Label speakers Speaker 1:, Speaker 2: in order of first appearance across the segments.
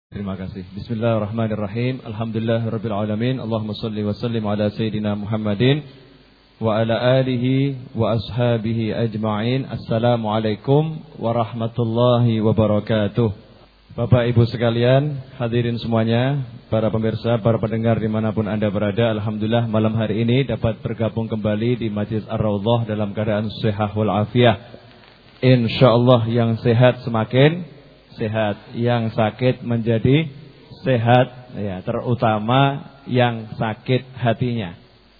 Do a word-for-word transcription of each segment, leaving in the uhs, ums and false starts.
Speaker 1: Terima kasih. Bismillahirrahmanirrahim. Alhamdulillahirabbil alamin. Allahumma shalli wa sallim ala sayidina Muhammadin wa ala alihi wa ashabihi ajma'in. Assalamualaikum warahmatullahi wabarakatuh. Bapak Ibu sekalian, hadirin semuanya, para pemirsa, para pendengar dimanapun Anda berada, alhamdulillah malam hari ini dapat bergabung kembali di Majlis Ar-Raudhah dalam keadaan sehat wal afiah. Insyaallah yang sehat semakin sehat, yang sakit menjadi sehat, ya, terutama yang sakit hatinya.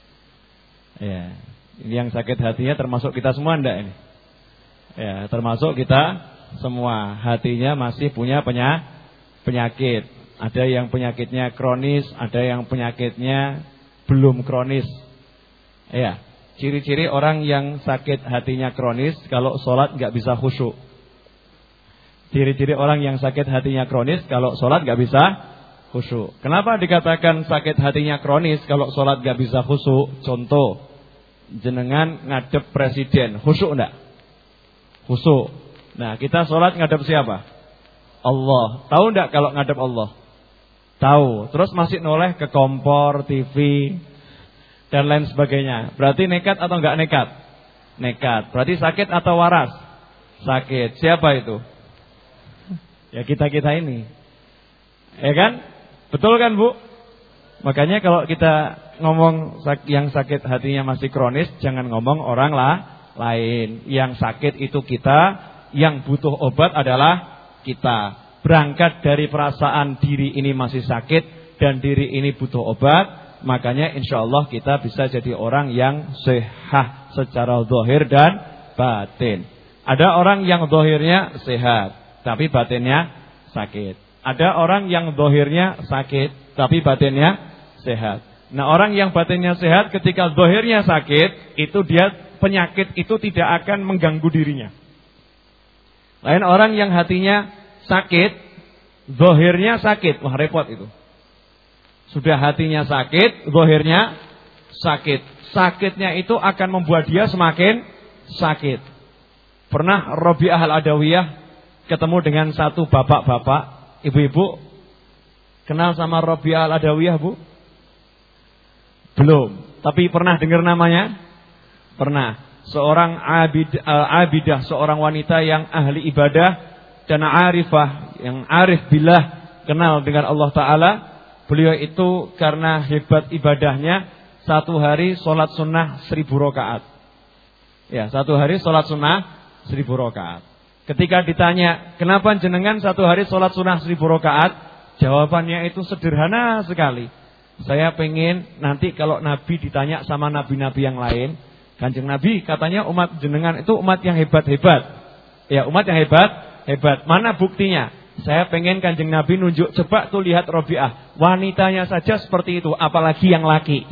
Speaker 1: Ya, yang sakit hatinya termasuk kita semua enggak ini? Ya, termasuk kita semua. Hatinya masih punya penyakit. Ada yang penyakitnya kronis, ada yang penyakitnya belum kronis. Ya, ciri-ciri orang yang sakit hatinya kronis, kalau sholat enggak bisa khusyuk. Ciri-ciri orang yang sakit hatinya kronis, kalau sholat gak bisa khusyuk. Kenapa dikatakan sakit hatinya kronis kalau sholat gak bisa khusyuk? Contoh, jenengan ngadep presiden, khusyuk enggak? Khusyuk. Nah, kita sholat ngadep siapa? Allah. Tahu enggak kalau ngadep Allah? Tahu. Terus masih noleh ke kompor, T V dan lain sebagainya. Berarti nekat atau enggak nekat? Nekat. Berarti sakit atau waras? Sakit. Siapa itu? Ya kita-kita ini. Ya kan? Betul kan, Bu? Makanya kalau kita ngomong yang sakit hatinya masih kronis, jangan ngomong orang lah lain. Yang sakit itu kita, yang butuh obat adalah kita. Berangkat dari perasaan diri ini masih sakit dan diri ini butuh obat, makanya insyaallah kita bisa jadi orang yang sehat secara zahir dan batin. Ada orang yang zahirnya sehat tapi batinnya sakit. Ada orang yang zahirnya sakit tapi batinnya sehat. Nah, orang yang batinnya sehat ketika zahirnya sakit, itu dia penyakit itu tidak akan mengganggu dirinya. Lain orang yang hatinya sakit, zahirnya sakit, wah repot itu. Sudah hatinya sakit, zahirnya sakit. Sakitnya itu akan membuat dia semakin sakit. Pernah Rabi'ah Al-Adawiyah ketemu dengan satu bapak-bapak, ibu-ibu. Kenal sama Rabi'ah Al-Adawiyah, Bu? Belum. Tapi pernah dengar namanya? Pernah. Seorang abid, uh, abidah, seorang wanita yang ahli ibadah dan arifah, yang arif billah, kenal dengan Allah Ta'ala. Beliau itu karena hebat ibadahnya, satu hari sholat sunnah seribu rakaat. Ya, satu hari sholat sunnah seribu rakaat. Ketika ditanya, kenapa jenengan satu hari sholat sunnah seribu rakaat? Jawabannya itu sederhana sekali. Saya pengen nanti kalau Nabi ditanya sama nabi-nabi yang lain, Kanjeng Nabi katanya umat jenengan itu umat yang hebat-hebat. Ya, umat yang hebat, hebat. Mana buktinya? Saya pengen Kanjeng Nabi nunjuk, coba tuh lihat Rabi'ah. Wanitanya saja seperti itu, apalagi yang laki.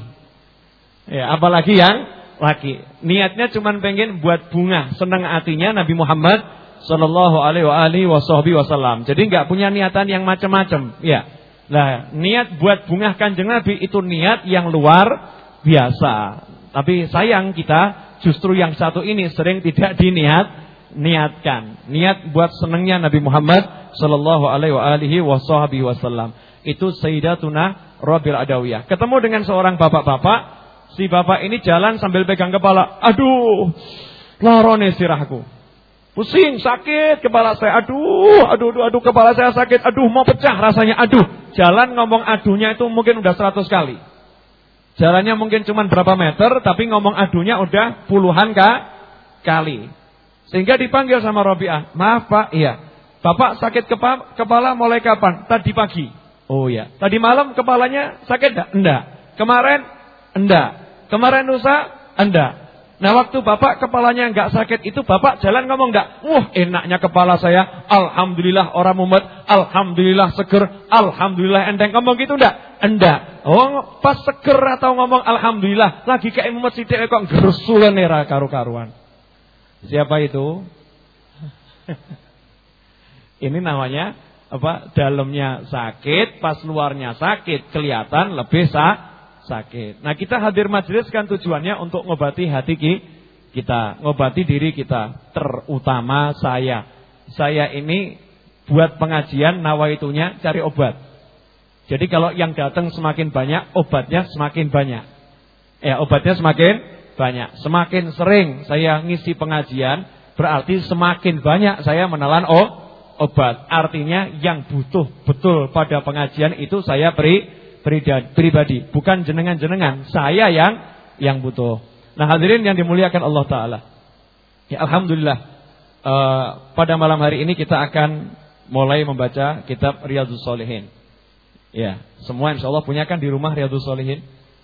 Speaker 1: Ya, apalagi yang laki. Niatnya cuma pengen buat bunga, senang hatinya Nabi Muhammad sallallahu alaihi wasallam. Jadi enggak punya niatan yang macam-macam, ya. Nah, niat buat bunga Kanjeng Nabi itu niat yang luar biasa. Tapi sayang kita justru yang satu ini sering tidak diniat niatkan. Niat buat senangnya Nabi Muhammad sallallahu alaihi wasallam. Itu Sayyidatuna Rabi'ah Adawiyah. Ketemu dengan seorang bapak-bapak, si bapak ini jalan sambil pegang kepala. Aduh, larone sirahku. Pusing, sakit kepala saya. Aduh, aduh, aduh, aduh, kepala saya sakit. Aduh, mau pecah rasanya. Aduh, jalan ngomong aduhnya itu mungkin udah seratus kali. Jalannya mungkin cuma berapa meter, tapi ngomong aduhnya udah puluhan kali. Sehingga dipanggil sama Rabi'ah. Maaf Pak, iya. Bapak sakit kepa kepala mulai kapan? Tadi pagi. Oh iya. Tadi malam kepalanya sakit enggak? Enggak. Kemarin? Enggak. Kemarin lusa? Enggak. Nah, waktu Bapak kepalanya enggak sakit itu Bapak jalan ngomong enggak? Wah, enaknya kepala saya. Alhamdulillah orang mumet. Alhamdulillah seger. Alhamdulillah enteng. Ngomong gitu enggak? Enggak. Oh, pas seger atau ngomong alhamdulillah, lagi kayak mumet sithik kok gresulen era karu-karuan. Siapa itu? Ini namanya apa? Dalamnya sakit, pas luarnya sakit, kelihatan lebih sakit. sakit. Nah, kita hadir majelis kan tujuannya untuk ngobati hati kita, ngobati diri kita, terutama saya. Saya ini
Speaker 2: buat pengajian nawaitunya cari obat. Jadi kalau yang datang semakin banyak, obatnya semakin banyak. Ya, obatnya semakin banyak. Semakin sering saya ngisi pengajian, berarti semakin banyak saya menelan oh, obat. Artinya yang butuh betul pada pengajian itu saya pri, pribadi, bukan jenengan-jenengan. Saya yang yang butuh. Nah, hadirin yang dimuliakan Allah Ta'ala. Ya, alhamdulillah. Uh, pada malam hari ini kita akan mulai membaca kitab Riyadhus Shalihin. Ya, semua insyaallah punya kan di rumah Riyadhus Shalihin?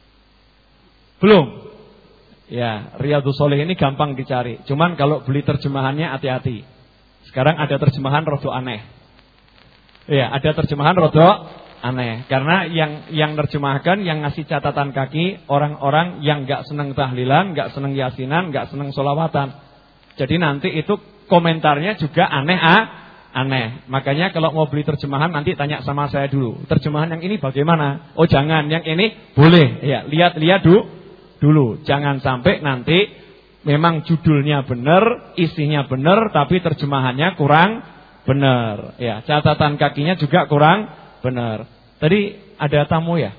Speaker 2: Belum? Ya, Riyadhus Shalihin ini gampang dicari. Cuman kalau beli terjemahannya hati-hati. Sekarang ada terjemahan rada aneh. Ya, ada terjemahan rada aneh. Karena yang yang nerjemahkan, yang ngasih catatan kaki orang-orang yang enggak senang tahlilan, enggak senang yasinan, enggak senang sholawatan. Jadi nanti itu komentarnya juga aneh ah. Aneh. Makanya kalau mau beli terjemahan nanti tanya sama saya dulu. Terjemahan yang ini bagaimana? Oh jangan, yang ini boleh. Ya, lihat-lihat dulu. Dulu. Jangan sampai nanti memang judulnya benar, isinya benar, tapi terjemahannya kurang benar. Ya, catatan kakinya juga kurang benar. Tadi ada tamu ya?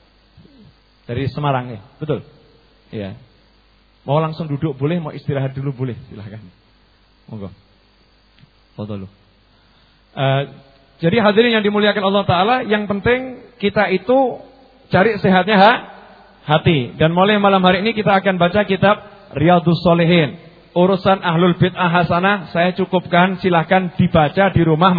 Speaker 2: Dari Semarang ya? Betul? Ya. Mau langsung duduk boleh, mau istirahat dulu boleh. Silakan. Monggo. Foto dulu. Uh, jadi hadirin yang dimuliakan Allah Ta'ala, yang penting kita itu cari sehatnya ha? hati. Dan mulai malam hari ini kita akan baca kitab Riyadhus Shalihin. Urusan ahlul bid'ah hasanah saya cukupkan, silahkan dibaca di rumah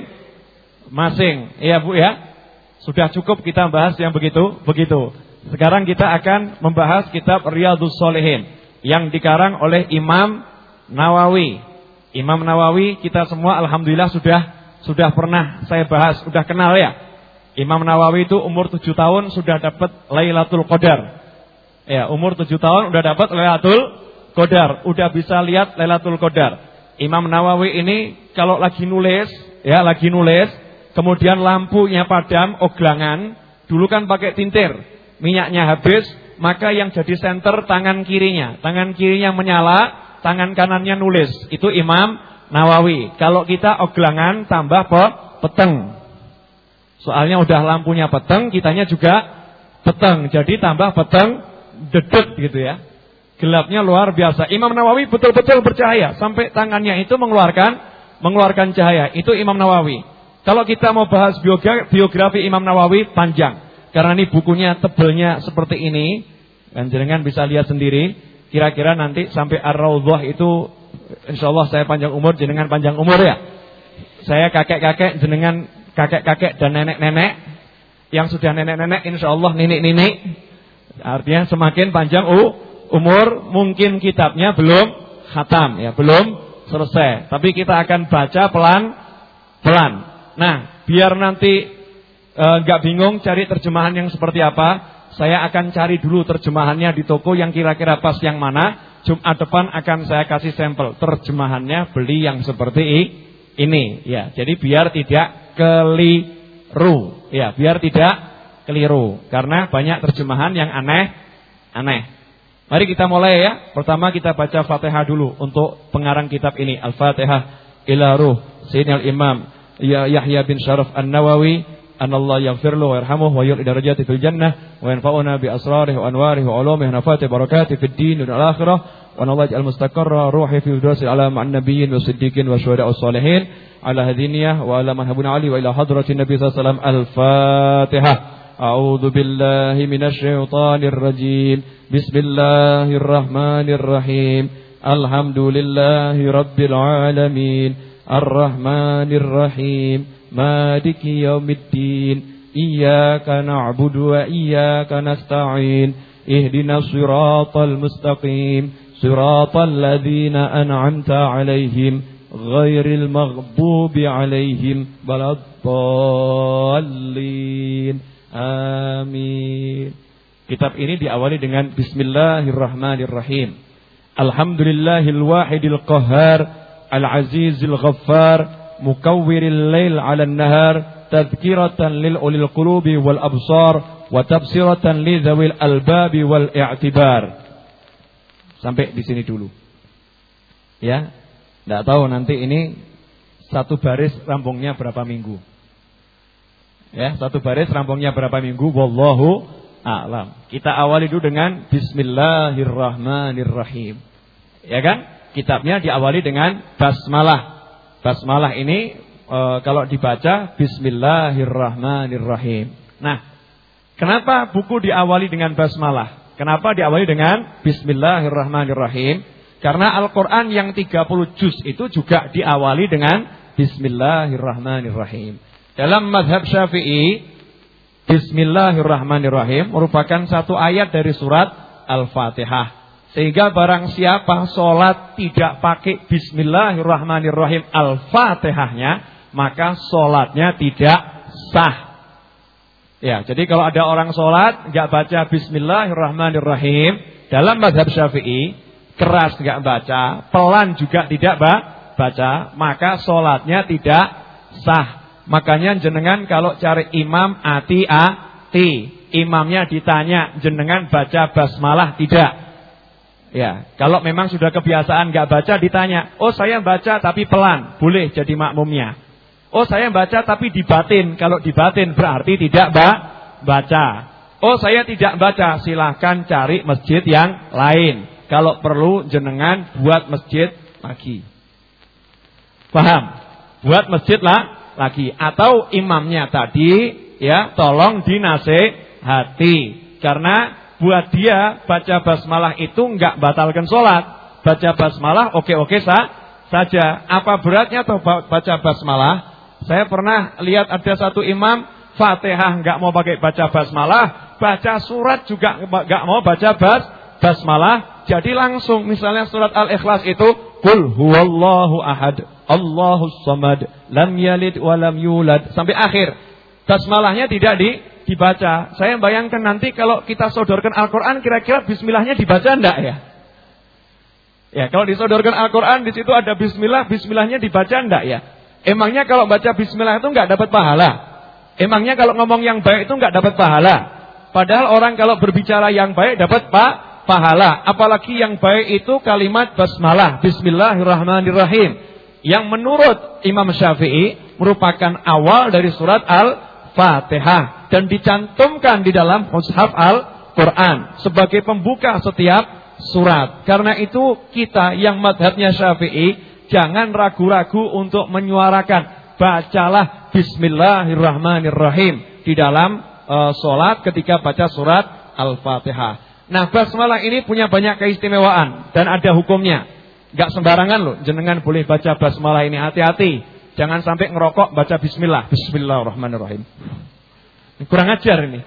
Speaker 2: masing-masing. Iya Bu ya, sudah cukup kita bahas yang begitu begitu. Sekarang kita akan membahas kitab Riyadhus Shalihin yang dikarang oleh Imam Nawawi. Imam Nawawi kita semua alhamdulillah sudah Sudah pernah saya bahas, sudah kenal ya. Imam Nawawi itu umur tujuh tahun sudah dapat Lailatul Qadar. Ya, umur tujuh tahun sudah dapat Lailatul Qadar, udah bisa lihat Lailatul Qadar. Imam Nawawi ini kalau lagi nulis, ya lagi nulis, kemudian lampunya padam, oglangan, dulu kan pakai tintir, minyaknya habis, maka yang jadi senter tangan kirinya. Tangan kirinya menyala, tangan kanannya nulis. Itu Imam Nawawi. Kalau kita oglangan tambah pe, peteng. Soalnya udah lampunya peteng, kitanya juga peteng. Jadi tambah peteng, dedet gitu ya. Gelapnya luar biasa. Imam Nawawi betul-betul bercahaya sampai tangannya itu mengeluarkan mengeluarkan cahaya. Itu Imam Nawawi. Kalau kita mau bahas biografi, biografi Imam Nawawi panjang. Karena ini bukunya tebelnya seperti ini. Dan jenengan bisa lihat sendiri. Kira-kira nanti sampai Ar-Raudhah itu insyaallah saya panjang umur, jenengan panjang umur ya. Saya kakek-kakek, jenengan kakek-kakek dan nenek-nenek. Yang sudah nenek-nenek insyaallah nenek-nenek. Artinya semakin panjang uh, umur, mungkin kitabnya belum khatam ya, belum selesai. Tapi kita akan baca pelan-pelan. Nah, biar nanti enggak e, bingung cari terjemahan yang seperti apa, saya akan cari dulu terjemahannya di toko yang kira-kira pas yang mana. Jumat depan akan saya kasih sampel terjemahannya, beli yang seperti ini ya. Jadi biar tidak keliru ya, biar tidak keliru karena banyak terjemahan yang aneh-aneh. Mari kita mulai ya. Pertama kita baca Fatihah dulu untuk pengarang kitab ini. Al-Fatihah ila ruh Sayyidina Imam ya Yahya bin Syaraf An-Nawawi, anallah yaghfir lahu wa yarhamuhu wa yu'li darajatihi fil jannah wa yanfa'una bi asrarihi wa anwarihi wa ulumihi wa nafati barakatihi fid din wal akhirah wa anallah yaj'al mustaqarra ruhi fi firdaus ala ma'an nabiyyin wa siddiqin wa syuhada'i was salihin ala hadiniyah wa ala man habuna ali wa ila hadratin nabiy sallallahu alaihi wasallam. Al-Fatihah. A'udzu billahi minasy syaithanir rajim. Bismillahirrahmanirrahim. Alhamdulillahi rabbil alamin. Ar-Rahmanir Rahim. Maliki yaumiddin. Iyyaka na'budu wa iyyaka nasta'in. Ihdinas siratal mustaqim. Siratal ladzina an'amta 'alaihim ghairil maghdubi 'alaihim waladdallin. Amin. Kitab ini diawali dengan Bismillahirrahmanirrahim. Alhamdulillahil wahidil qahhar, al-azizil ghaffar, mukawwiril lail 'alan nahar, tadhkiratan lil ulil qulubi wal absar wa tabsiratan li dzawil albabi wal i'tibar. Sampai di sini dulu. Ya. Enggak tahu nanti ini satu baris rampungnya berapa minggu? Ya, satu baris rampungnya berapa minggu? Wallahu a'lam. Kita awali dulu dengan Bismillahirrahmanirrahim. Ya kan? Kitabnya diawali dengan basmalah. Basmalah ini e, kalau dibaca Bismillahirrahmanirrahim. Nah, kenapa buku diawali dengan basmalah? Kenapa diawali dengan Bismillahirrahmanirrahim? Karena Al-Quran yang tiga puluh juz itu juga diawali dengan Bismillahirrahmanirrahim. Dalam mazhab Syafi'i, Bismillahirrahmanirrahim merupakan satu ayat dari surat Al-Fatihah. Sehingga barang siapa sholat tidak pakai Bismillahirrahmanirrahim Al-Fatihahnya, maka sholatnya tidak sah. Ya, jadi kalau ada orang sholat nggak baca Bismillahirrahmanirrahim, dalam mazhab Syafi'i, keras nggak baca, pelan juga tidak baca, maka sholatnya tidak sah. Makanya jenengan kalau cari imam hati-hati, imamnya ditanya jenengan baca basmalah tidak. Ya, kalau memang sudah kebiasaan nggak baca ditanya, oh saya baca tapi pelan, boleh jadi makmumnya. Oh saya baca tapi dibatin, kalau dibatin berarti tidak baca. Oh saya tidak baca, silahkan cari masjid yang lain. Kalau perlu jenengan buat masjid lagi. Paham? Buat masjid lah lagi, atau imamnya tadi ya tolong dinasehati, karena buat dia baca basmalah itu enggak batalkan sholat. Baca basmalah oke-oke sah saja. Apa beratnya atau baca basmalah? Saya pernah lihat ada satu imam Fatihah enggak mau pakai baca basmalah, baca surat juga enggak mau baca bas basmalah. Jadi langsung misalnya surat Al-Ikhlas itu Qul huwallahu ahad, Allahus samad, lam yalid wa lam yulad, sampai akhir. Basmalahnya tidak di, dibaca. Saya bayangkan nanti kalau kita sodorkan Al-Quran, kira-kira bismillahnya dibaca enggak ya? Ya, kalau disodorkan Al-Quran di situ ada bismillah, bismillahnya dibaca enggak ya? Emangnya kalau baca bismillah itu enggak dapat pahala? Emangnya kalau ngomong yang baik itu enggak dapat pahala? Padahal orang kalau berbicara yang baik dapat pa pahala. Apalagi yang baik itu kalimat basmalah, Bismillahirrahmanirrahim, yang menurut Imam Syafi'i merupakan awal dari surat Al-Fatihah dan dicantumkan di dalam mushaf Al-Quran sebagai pembuka setiap surat. Karena itu kita yang madhabnya Syafi'i jangan ragu-ragu untuk menyuarakan, bacalah Bismillahirrahmanirrahim di dalam uh, sholat ketika baca surat Al-Fatihah. Nah, basmalah ini punya banyak keistimewaan dan ada hukumnya. Gak sembarangan loh, jenengan boleh baca basmalah ini, hati-hati. Jangan sampai ngerokok baca bismillah. Bismillahirrahmanirrahim. Kurang ajar ini.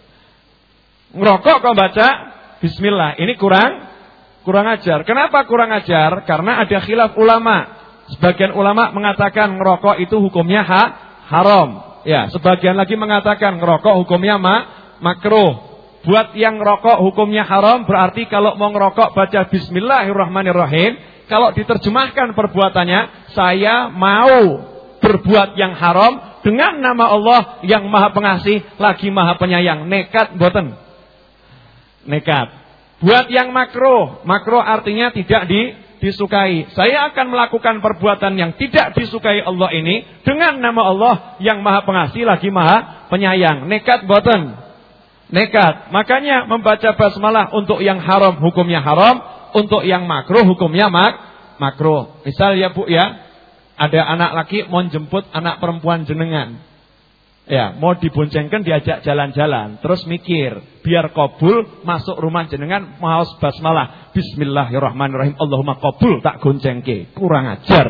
Speaker 2: Ngerokok kok baca bismillah, ini kurang kurang ajar. Kenapa kurang ajar? Karena ada khilaf ulama. Sebagian ulama mengatakan ngerokok itu hukumnya ha, haram. Ya, sebagian lagi mengatakan ngerokok hukumnya ma, makruh. Buat yang ngerokok hukumnya haram, berarti kalau mau ngerokok baca Bismillahirrahmanirrahim. Kalau diterjemahkan perbuatannya, saya mau berbuat yang haram dengan nama Allah yang Maha Pengasih lagi Maha Penyayang. Nekat boten? Nekat. Buat yang makruh, makruh artinya tidak di, disukai. Saya akan melakukan perbuatan yang tidak disukai Allah ini dengan nama Allah yang Maha Pengasih lagi Maha Penyayang. Nekat boten? Nekat. Makanya membaca basmalah untuk yang haram hukumnya haram, untuk yang makruh hukumnya mak makruh. Misal ya Bu ya, ada anak laki mau jemput anak perempuan jenengan. Ya, mau diboncengkan, diajak jalan-jalan, terus mikir, biar kabul masuk rumah jenengan maos basmalah. Bismillahirrahmanirrahim. Allahumma kabul tak goncengke. Kurang ajar.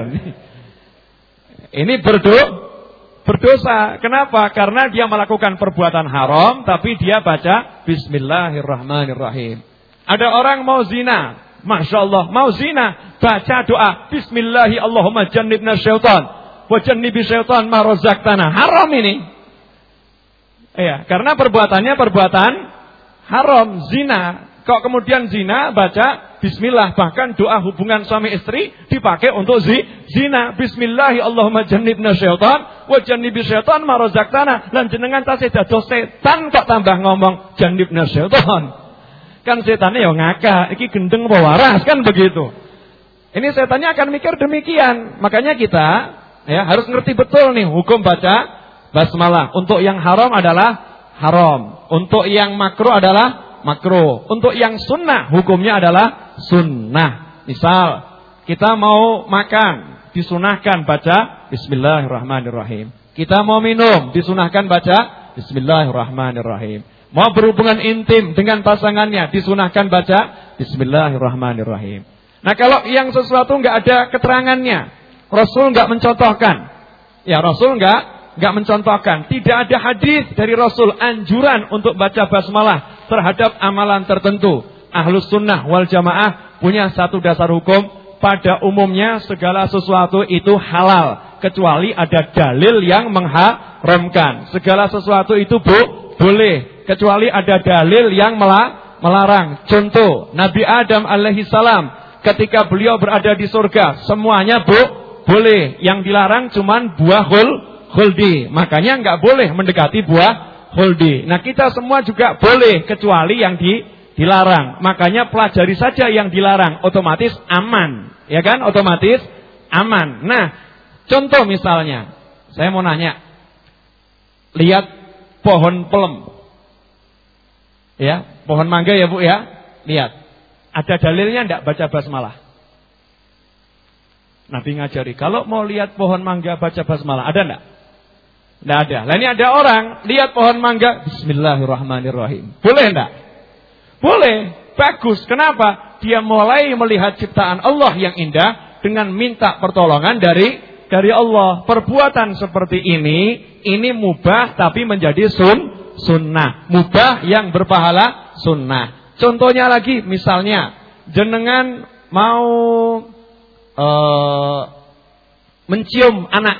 Speaker 2: Ini berdoa berdosa. Kenapa? Karena dia melakukan perbuatan haram, tapi dia baca Bismillahirrahmanirrahim. Ada orang mau zina, Masya Allah, mau zina, baca doa Bismillahi Allahumma jannibna syaitan wa jannibi syaitan ma razaqtana. Haram ini. Iya, karena perbuatannya perbuatan haram, zina. Kok kemudian zina baca bismillah, bahkan doa hubungan suami istri dipakai untuk zi, zina. Bismillahi Allahumma jannibna syaitan wa jannibi syaitan ma razaqtana. Lan jenengan tasih dados setan kok tambah ngomong jannibna syaitan. Kan setannya ya ngakak, iki gendeng apa waras kan begitu. Ini setannya akan mikir demikian. Makanya kita Ya, harus ngerti betul nih hukum baca basmalah. Untuk yang haram adalah haram. Untuk yang makruh adalah makruh. Untuk yang sunnah hukumnya adalah sunnah. Misal kita mau makan, disunahkan baca bismillahirrahmanirrahim. Kita mau minum, disunahkan baca bismillahirrahmanirrahim. Mau berhubungan intim dengan pasangannya, disunahkan baca bismillahirrahmanirrahim. Nah, kalau yang sesuatu enggak ada keterangannya, Rasul enggak mencontohkan. Ya, Rasul enggak enggak mencontohkan. Tidak ada hadis dari Rasul anjuran untuk baca basmalah terhadap amalan tertentu. Ahlus sunnah wal jamaah punya satu dasar hukum. Pada umumnya segala sesuatu itu halal, kecuali ada dalil yang mengharamkan. Segala sesuatu itu bu, boleh, kecuali ada dalil yang melarang. Contoh, Nabi Adam alaihi salam ketika beliau berada di surga, semuanya bu boleh, yang dilarang cuman buah khul, khuldi. Makanya enggak boleh mendekati buah khuldi. Nah, kita semua juga boleh kecuali yang di, dilarang. Makanya pelajari saja yang dilarang, otomatis aman. Ya kan? Otomatis aman. Nah, contoh misalnya, saya mau nanya. Lihat pohon pelem. Ya, pohon mangga ya, Bu ya. Lihat. Ada dalilnya enggak baca basmalah? Nabi ngajari, kalau mau lihat pohon mangga baca basmalah, ada enggak? Enggak ada. Lah ini ada orang lihat pohon mangga, bismillahirrahmanirrahim. Boleh enggak? Boleh. Bagus. Kenapa? Dia mulai melihat ciptaan Allah yang indah dengan minta pertolongan dari dari Allah. Perbuatan seperti ini, ini mubah tapi menjadi sun, sunnah. Mubah yang berpahala sunnah. Contohnya lagi, misalnya jenengan mau Uh, mencium anak,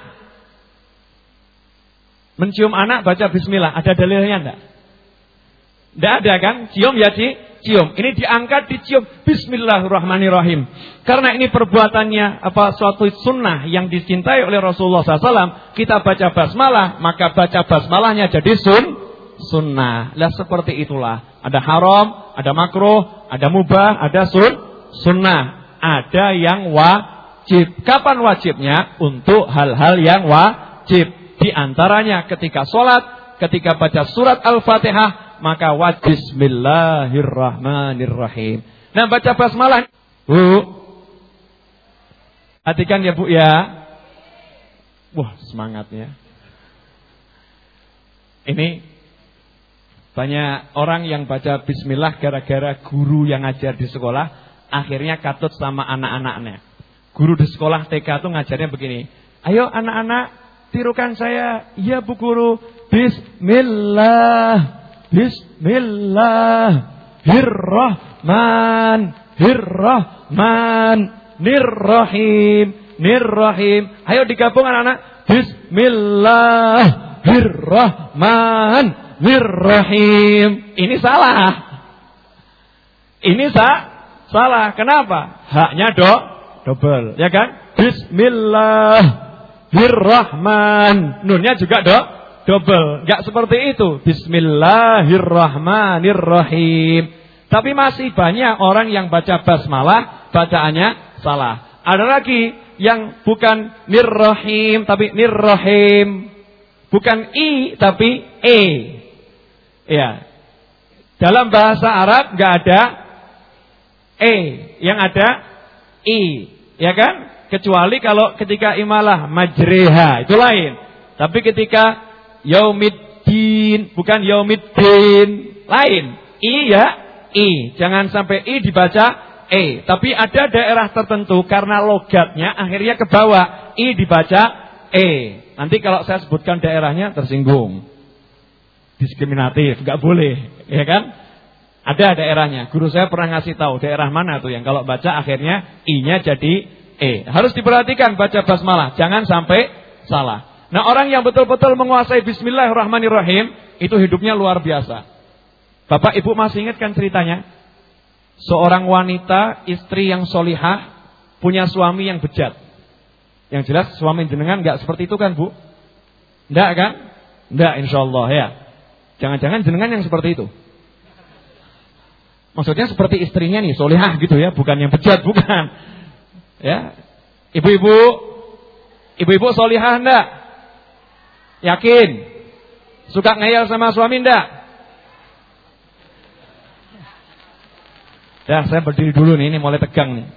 Speaker 2: mencium anak baca bismillah, ada dalilnya enggak? Enggak ada kan? Cium ya ci, cium. Ini diangkat dicium bismillahirrahmanirrahim. Karena ini perbuatannya apa suatu sunnah yang dicintai oleh Rasulullah shallallahu alaihi wasallam. Kita baca basmalah, maka baca basmalahnya jadi sun, sunnah. Lah seperti itulah. Ada haram, ada makruh, ada mubah, ada sun, sunnah. Ada yang wajib. Kapan wajibnya? Untuk hal-hal yang wajib. Di antaranya ketika sholat, ketika baca surat Al-Fatihah, maka wajib bismillahirrahmanirrahim. Nah, baca basmalah. Bu, perhatikan ya Bu ya. Wah, semangatnya. Ini banyak orang yang baca bismillah gara-gara guru yang ngajar di sekolah akhirnya katut sama anak-anaknya. Guru di sekolah T K itu ngajarnya begini. Ayo anak-anak, tirukan saya. Iya Bu Guru. Bismillah. Bismillahirrahmanirrahim. Nirrahim. Ayo digabung anak-anak. Bismillahirrahmanirrahim. Ini salah. Ini salah. Salah, kenapa? Haknya do, double, ya kan? Bismillahirrahman. Nunnya juga do, double. Enggak seperti itu. Bismillahirrahmanirrahim. Tapi masih banyak orang yang baca basmalah, bacaannya salah. Ada lagi yang bukan nirrahim, tapi nirrahim. Bukan i, tapi e. Ya. Dalam bahasa Arab enggak ada E, yang ada I, ya kan? Kecuali kalau ketika imalah majreha, itu lain. Tapi ketika yaumiddin, bukan yaumiddin, lain. I ya, I. Jangan sampai I dibaca E. Tapi ada daerah tertentu karena logatnya akhirnya ke bawah, I dibaca E. Nanti kalau saya sebutkan daerahnya tersinggung, diskriminatif, nggak boleh, ya kan? Ada daerahnya. Guru saya pernah ngasih tahu daerah mana tuh yang kalau baca akhirnya I-nya jadi E. Harus diperhatikan baca basmalah, jangan sampai salah. Nah, orang yang betul-betul menguasai bismillahirrahmanirrahim itu hidupnya luar biasa. Bapak Ibu masih ingat kan ceritanya? Seorang wanita, istri yang solihah, punya suami yang bejat. Yang jelas suami jenengan enggak seperti itu kan, Bu? Enggak kan? Enggak, insyaallah ya. Jangan-jangan jenengan yang seperti itu. Maksudnya seperti istrinya nih, solihah gitu ya, bukan yang bejat, bukan. Ya. Ibu-ibu, Ibu-ibu solihah enggak? Yakin? Suka ngeyel sama suami enggak? Dah, saya berdiri dulu nih, ini mulai tegang nih.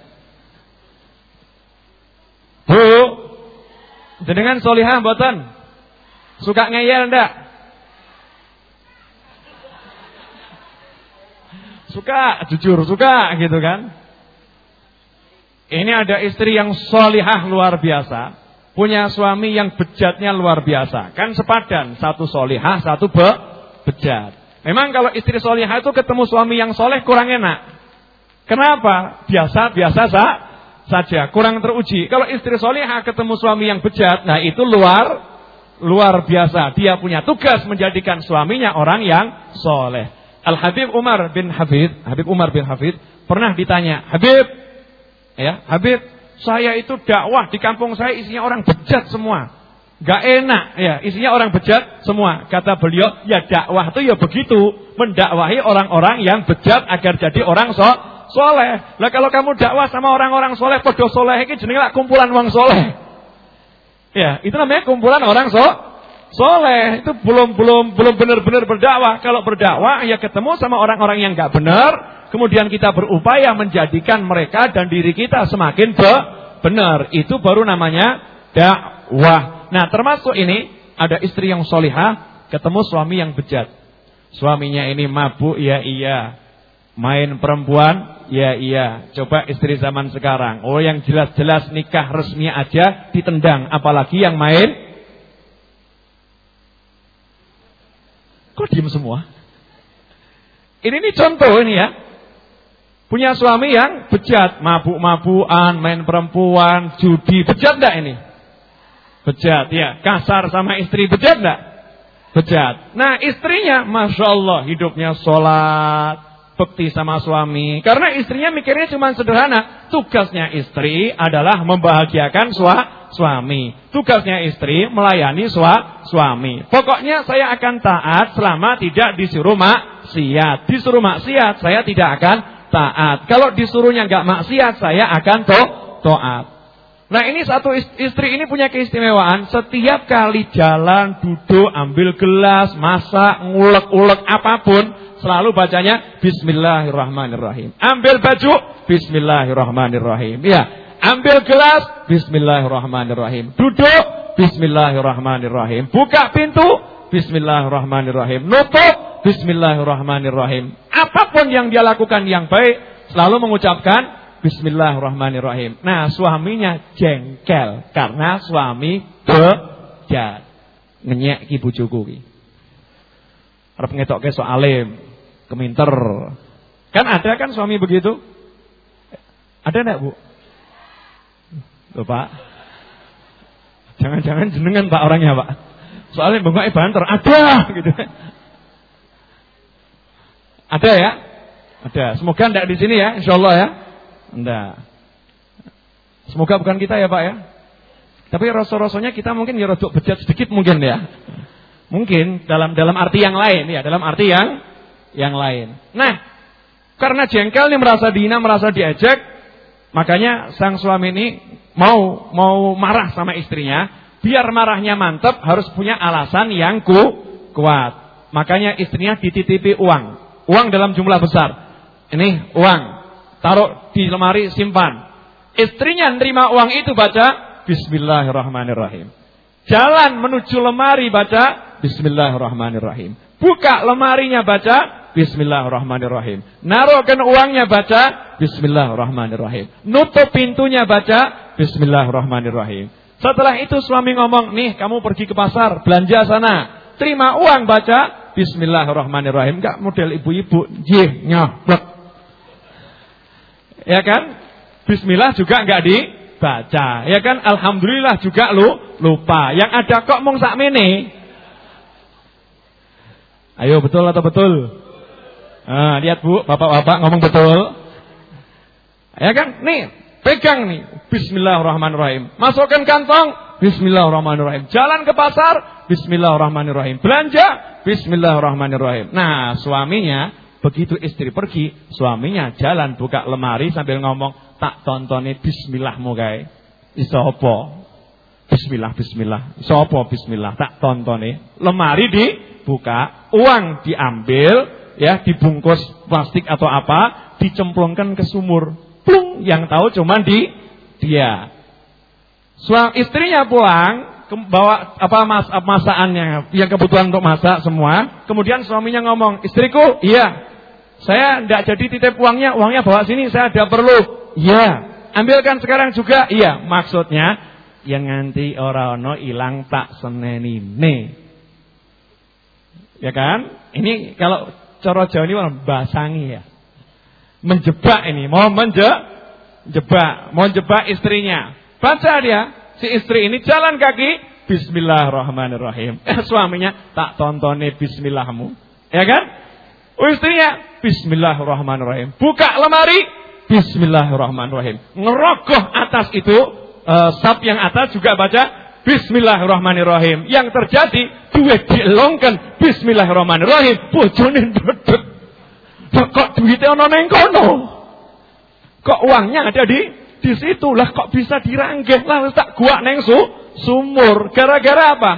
Speaker 2: Bu, jenengan solihah mboten? Suka ngeyel enggak? Suka, jujur suka gitu kan. Ini ada istri yang solihah luar biasa, punya suami yang bejatnya luar biasa. Kan sepadan, satu solihah, satu be, bejat. Memang kalau istri solihah itu ketemu suami yang soleh kurang enak. Kenapa? Biasa-biasa sa, saja, kurang teruji. Kalau istri solihah ketemu suami yang bejat, nah itu luar luar biasa. Dia punya tugas menjadikan suaminya orang yang soleh. Al-Habib Umar bin Hafid, Habib Umar bin Hafid pernah ditanya, Habib, ya, Habib, saya itu dakwah di kampung saya isinya orang bejat semua. Gak enak, ya, isinya orang bejat semua. Kata beliau, ya dakwah itu ya begitu, mendakwahi orang-orang yang bejat agar jadi orang so, soleh. Lah kalau kamu dakwah sama orang-orang soleh, podo soleh ini jenenge kumpulan wong soleh. Ya, itu namanya kumpulan orang so. Soleh itu belum belum belum benar-benar berdakwah. Kalau berdakwah ya ketemu sama orang-orang yang enggak benar, kemudian kita berupaya menjadikan mereka dan diri kita semakin be benar. Itu baru namanya dakwah. Nah, termasuk ini ada istri yang solihah ketemu suami yang bejat. Suaminya ini mabuk, ya iya. Main perempuan, ya iya. Coba istri zaman sekarang, oh yang jelas-jelas nikah resmi aja ditendang, apalagi yang main. Kok diem semua? Ini nih contoh ini ya. Punya suami yang bejat, mabuk-mabukan, main perempuan, judi, bejat enggak ini? Bejat, ya. Kasar sama istri, bejat enggak? Bejat. Nah istrinya, Masya Allah, hidupnya sholat, bekti sama suami. Karena istrinya mikirnya cuma sederhana. Tugasnya istri adalah membahagiakan suami. Suami, tugasnya istri melayani sua, suami. Pokoknya saya akan taat selama tidak disuruh maksiat. Disuruh maksiat saya tidak akan taat. Kalau disuruhnya enggak maksiat saya akan to, taat. Nah ini satu istri ini punya keistimewaan. Setiap kali jalan, duduk, ambil gelas, masak, ngulek-ulek apapun, selalu bacanya Bismillahirrahmanirrahim. Ambil baju, Bismillahirrahmanirrahim. Ya. Ambil gelas, Bismillahirrahmanirrahim. Duduk, Bismillahirrahmanirrahim. Buka pintu, Bismillahirrahmanirrahim. Nutup, Bismillahirrahmanirrahim. Apapun yang dia lakukan yang baik, selalu mengucapkan Bismillahirrahmanirrahim. Nah, suaminya jengkel karena suami bejat. Ngenyek ki bojoku ki. Arep ngetokke sok alim, keminter. Kan ada kan suami begitu? Ada enggak, Bu? Loh, Pak. Jangan-jangan jenengan Pak orangnya, Pak. Soalnya bengoknya banter, ada gitu. Ada ya? Ada. Semoga enggak di sini ya, insyaallah ya. Enggak. Semoga bukan kita ya, Pak ya. Tapi rasa-rasanya kita mungkin ya rodok bejat sedikit mungkin ya. Mungkin dalam dalam arti yang lain ya, dalam arti yang yang lain. Nah, karena jengkel nih, merasa dihina, merasa diejek, makanya sang suami ini mau mau marah sama istrinya. Biar marahnya mantap harus punya alasan yang ku, kuat. Makanya istrinya dititipi uang. Uang dalam jumlah besar. Ini uang, taruh di lemari, simpan. Istrinya nerima uang itu baca Bismillahirrahmanirrahim. Jalan menuju lemari baca Bismillahirrahmanirrahim. Buka lemarinya baca Bismillahirrahmanirrahim. Naruhkan uangnya baca Bismillahirrahmanirrahim. Nutup pintunya baca Bismillahirrahmanirrahim. Setelah itu suami ngomong, nih kamu pergi ke pasar, belanja sana. Terima uang baca Bismillahirrahmanirrahim. Enggak model ibu-ibu, jih, nyoblek. Ya kan? Bismillah juga enggak dibaca. Ya kan? Alhamdulillah juga lu lupa. Yang ada kok mung sakmene. Ayo betul atau betul? Nah, lihat Bu, bapak-bapak ngomong betul. Ya kan? Nih, pegang nih. Bismillahirrahmanirrahim. Masukkan kantong. Bismillahirrahmanirrahim. Jalan ke pasar. Bismillahirrahmanirrahim. Belanja. Bismillahirrahmanirrahim. Nah, suaminya begitu istri pergi, suaminya jalan buka lemari sambil ngomong, tak tontoni bismillahmu kae. Iso apa? Bismillah, bismillah. Sopo bismillah, tak tontone. Lemari dibuka, uang diambil, ya, dibungkus plastik atau apa, dicemplungkan ke sumur. Plung, yang tahu cuman di dia. Suami istrinya pulang, bawa apa mas, masakannya, yang kebutuhan untuk masak semua. Kemudian suaminya ngomong, istriku, iya, saya tidak jadi titip uangnya, uangnya bawa sini, saya ada perlu. Iya, ambilkan sekarang juga. Iya, maksudnya yang nganti ora ono ilang tak senenine. Ya kan? Ini kalau cara Jawa ini basangi ya. Menjebak ini, mau menjebak, mau jebak istrinya. Baca dia, si istri ini jalan kaki, bismillahirrahmanirrahim. Eh, suaminya, tak tontone bismillahmu. Ya kan? Oh, istrinya, bismillahirrahmanirrahim. Buka lemari, bismillahirrahmanirrahim. Ngerogoh atas itu, Uh, sab yang atas juga baca bismillahirrahmanirrahim. Yang terjadi duit dielongkan bismillahirrahmanirrahim. Bojone ndodot. Kok duitnya ono ning kono? Kok uangnya ada di di situ? Lah kok bisa diranggeh? Lah tak gua ning su, sumur. Gara-gara apa?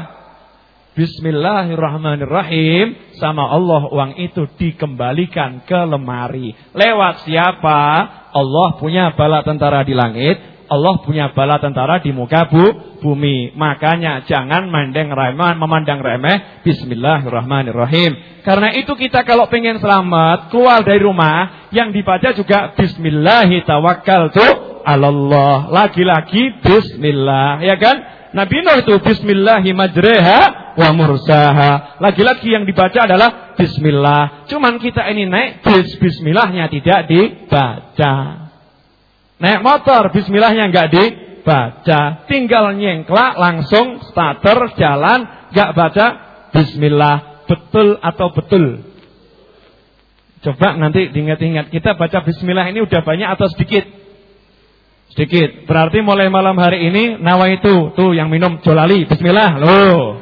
Speaker 2: Bismillahirrahmanirrahim. Sama Allah uang itu dikembalikan ke lemari. Lewat siapa? Allah punya bala tentara di langit. Allah punya bala tentara di muka bu, bumi. Makanya jangan mandang remeh, memandang remeh bismillahirrahmanirrahim. Karena itu kita kalau pengen selamat keluar dari rumah, yang dibaca juga bismillahi tawakkaltu alallah. Lagi-lagi bismillah, ya kan? Nabi Nuh itu bismillahi majreha wa mursaha. Lagi-lagi yang dibaca adalah bismillah. Cuman kita ini naik bismillahnya tidak dibaca. Naik motor, bismillahnya enggak dibaca. Tinggal nyengklak, langsung starter, jalan, enggak baca bismillah. Betul atau betul? Coba nanti diingat-ingat. Kita baca bismillah ini udah banyak atau sedikit? Sedikit. Berarti mulai malam hari ini, nawa itu, tuh yang minum jolali, bismillah. Loh.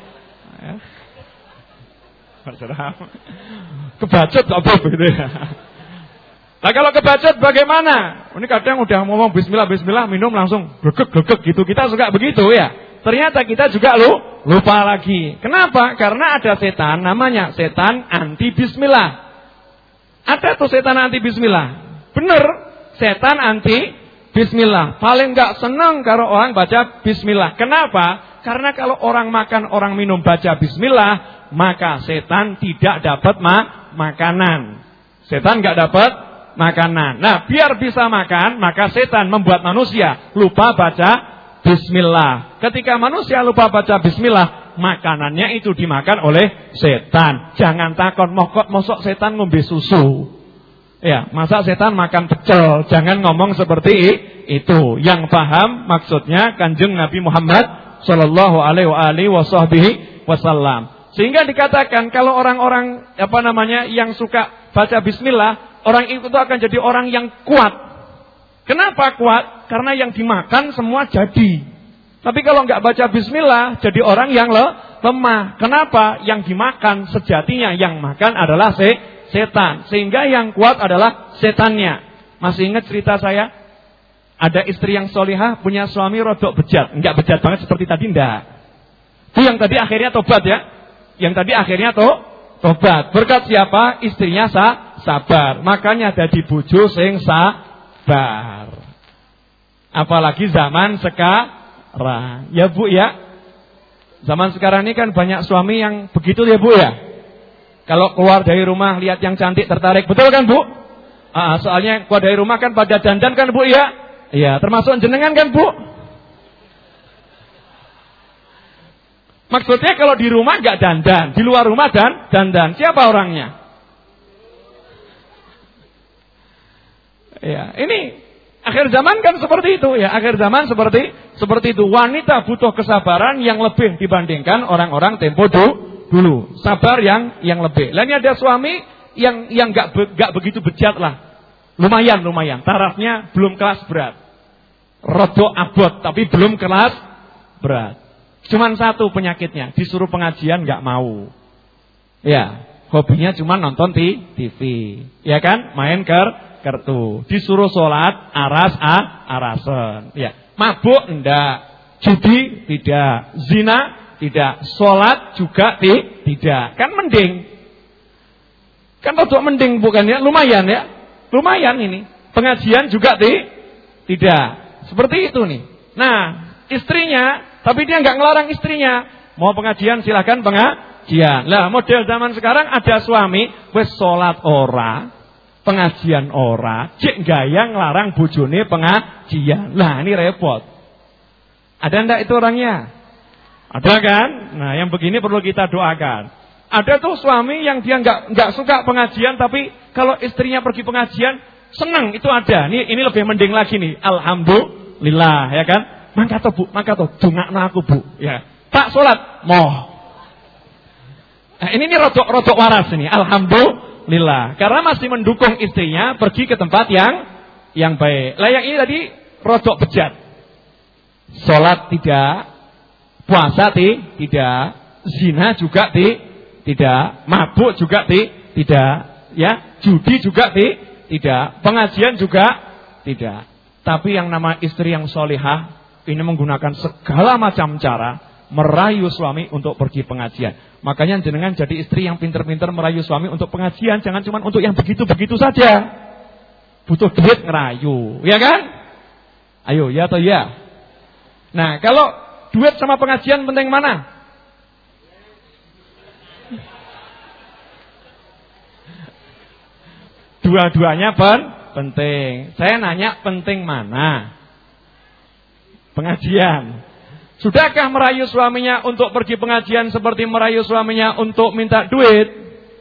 Speaker 2: Kebacut apa begitu ya? Nah kalau kebacut bagaimana? Ini kadang udah ngomong bismillah, bismillah, minum langsung glegek-glegek gitu. Kita suka begitu ya. Ternyata kita juga lu, lupa lagi. Kenapa? Karena ada setan, namanya setan anti bismillah. Ada tuh setan anti bismillah. Bener, setan anti bismillah. Paling gak senang kalau orang baca bismillah. Kenapa? Karena kalau orang makan, orang minum baca bismillah, maka setan tidak dapat ma makanan. Setan gak dapat makanan. Nah, biar bisa makan, maka setan membuat manusia lupa baca bismillah. Ketika manusia lupa baca bismillah, makanannya itu dimakan oleh setan. Jangan takon, mokok mosok setan ngombe susu. Ya, masa setan makan pecel? Jangan ngomong seperti itu. Yang paham maksudnya Kanjeng Nabi Muhammad sallallahu alaihi wasallam. Sehingga dikatakan kalau orang-orang apa namanya yang suka baca bismillah, orang itu akan jadi orang yang kuat. Kenapa kuat? Karena yang dimakan semua jadi. Tapi kalau nggak baca bismillah, jadi orang yang le lemah. Kenapa? Yang dimakan sejatinya yang makan adalah se setan. Sehingga yang kuat adalah setannya. Masih ingat cerita saya? Ada istri yang solihah punya suami rodok bejat. Nggak bejat banget seperti tadi, enggak. Itu yang tadi akhirnya tobat ya. Yang tadi akhirnya to tobat. Berkat siapa? Istrinya sa sabar. Makanya jadi bojo sing sabar. Apalagi zaman sekarang. Ya Bu ya. Zaman sekarang ini kan banyak suami yang begitu ya Bu ya. Kalau keluar dari rumah lihat yang cantik tertarik. Betul kan Bu? Ah, soalnya keluar dari rumah kan pada dandan kan Bu ya. Iya, termasuk jenengan kan Bu? Maksudnya kalau di rumah enggak dandan, di luar rumah dan dandan. Siapa orangnya? Ya, ini akhir zaman kan seperti itu ya. Akhir zaman seperti seperti itu. Wanita butuh kesabaran yang lebih dibandingkan orang-orang tempo dulu. Sabar yang yang lebih. Lainnya ada suami yang yang enggak enggak begitu bejat lah. Lumayan lumayan. Tarafnya belum kelas berat. Rodok abot tapi belum kelas berat. Cuman satu penyakitnya, disuruh pengajian nggak mau. Ya, hobinya cuma nonton di T V. Ya kan? Main ker kartu. Disuruh sholat aras a arasen. Ya, mabuk enggak. Judi tidak, zina tidak, salat juga ti, tidak. Kan mending. Kan rodok mending bukan ya? Lumayan ya. Lumayan ini. Pengajian juga ti, tidak. Seperti itu nih. Nah, istrinya, tapi dia nggak ngelarang istrinya. Mau pengajian silakan pengajian. Lah, model zaman sekarang ada suami wis salat ora, pengajian ora, cek gaya ngelarang bojone pengajian. Lah, ini repot. Ada ndak itu orangnya? Ada kan? Nah, yang begini perlu kita doakan. Ada tuh suami yang dia nggak nggak suka pengajian, tapi kalau istrinya pergi pengajian senang, itu ada. Ini ini lebih mending lagi nih. Alhamdulillah, ya kan? Mangkat to, Bu, mangkat to, dongakno aku, Bu. Ya. Tak salat, moh. Nah, ini nih rodok-rodok waras ini. Alhamdulillah. Karena masih mendukung istrinya pergi ke tempat yang yang baik. Lah yang ini tadi rodok bejat. Salat tidak, puasa ti, tidak, zina juga ti, tidak, mabuk juga ti, tidak, ya, judi juga ti, tidak, pengajian juga tidak. Tapi yang nama istri yang solihah ini menggunakan segala macam cara merayu suami untuk pergi pengajian. Makanya jenengan jadi istri yang pintar-pintar merayu suami untuk pengajian, jangan cuma untuk yang begitu-begitu saja. Butuh duit ngerayu, ya kan? Ayo, ya atau ya? Nah, kalau duit sama pengajian penting mana? Dua-duanya pen penting. Saya nanya penting mana? Pengajian. Sudahkah merayu suaminya untuk pergi pengajian seperti merayu suaminya untuk minta duit?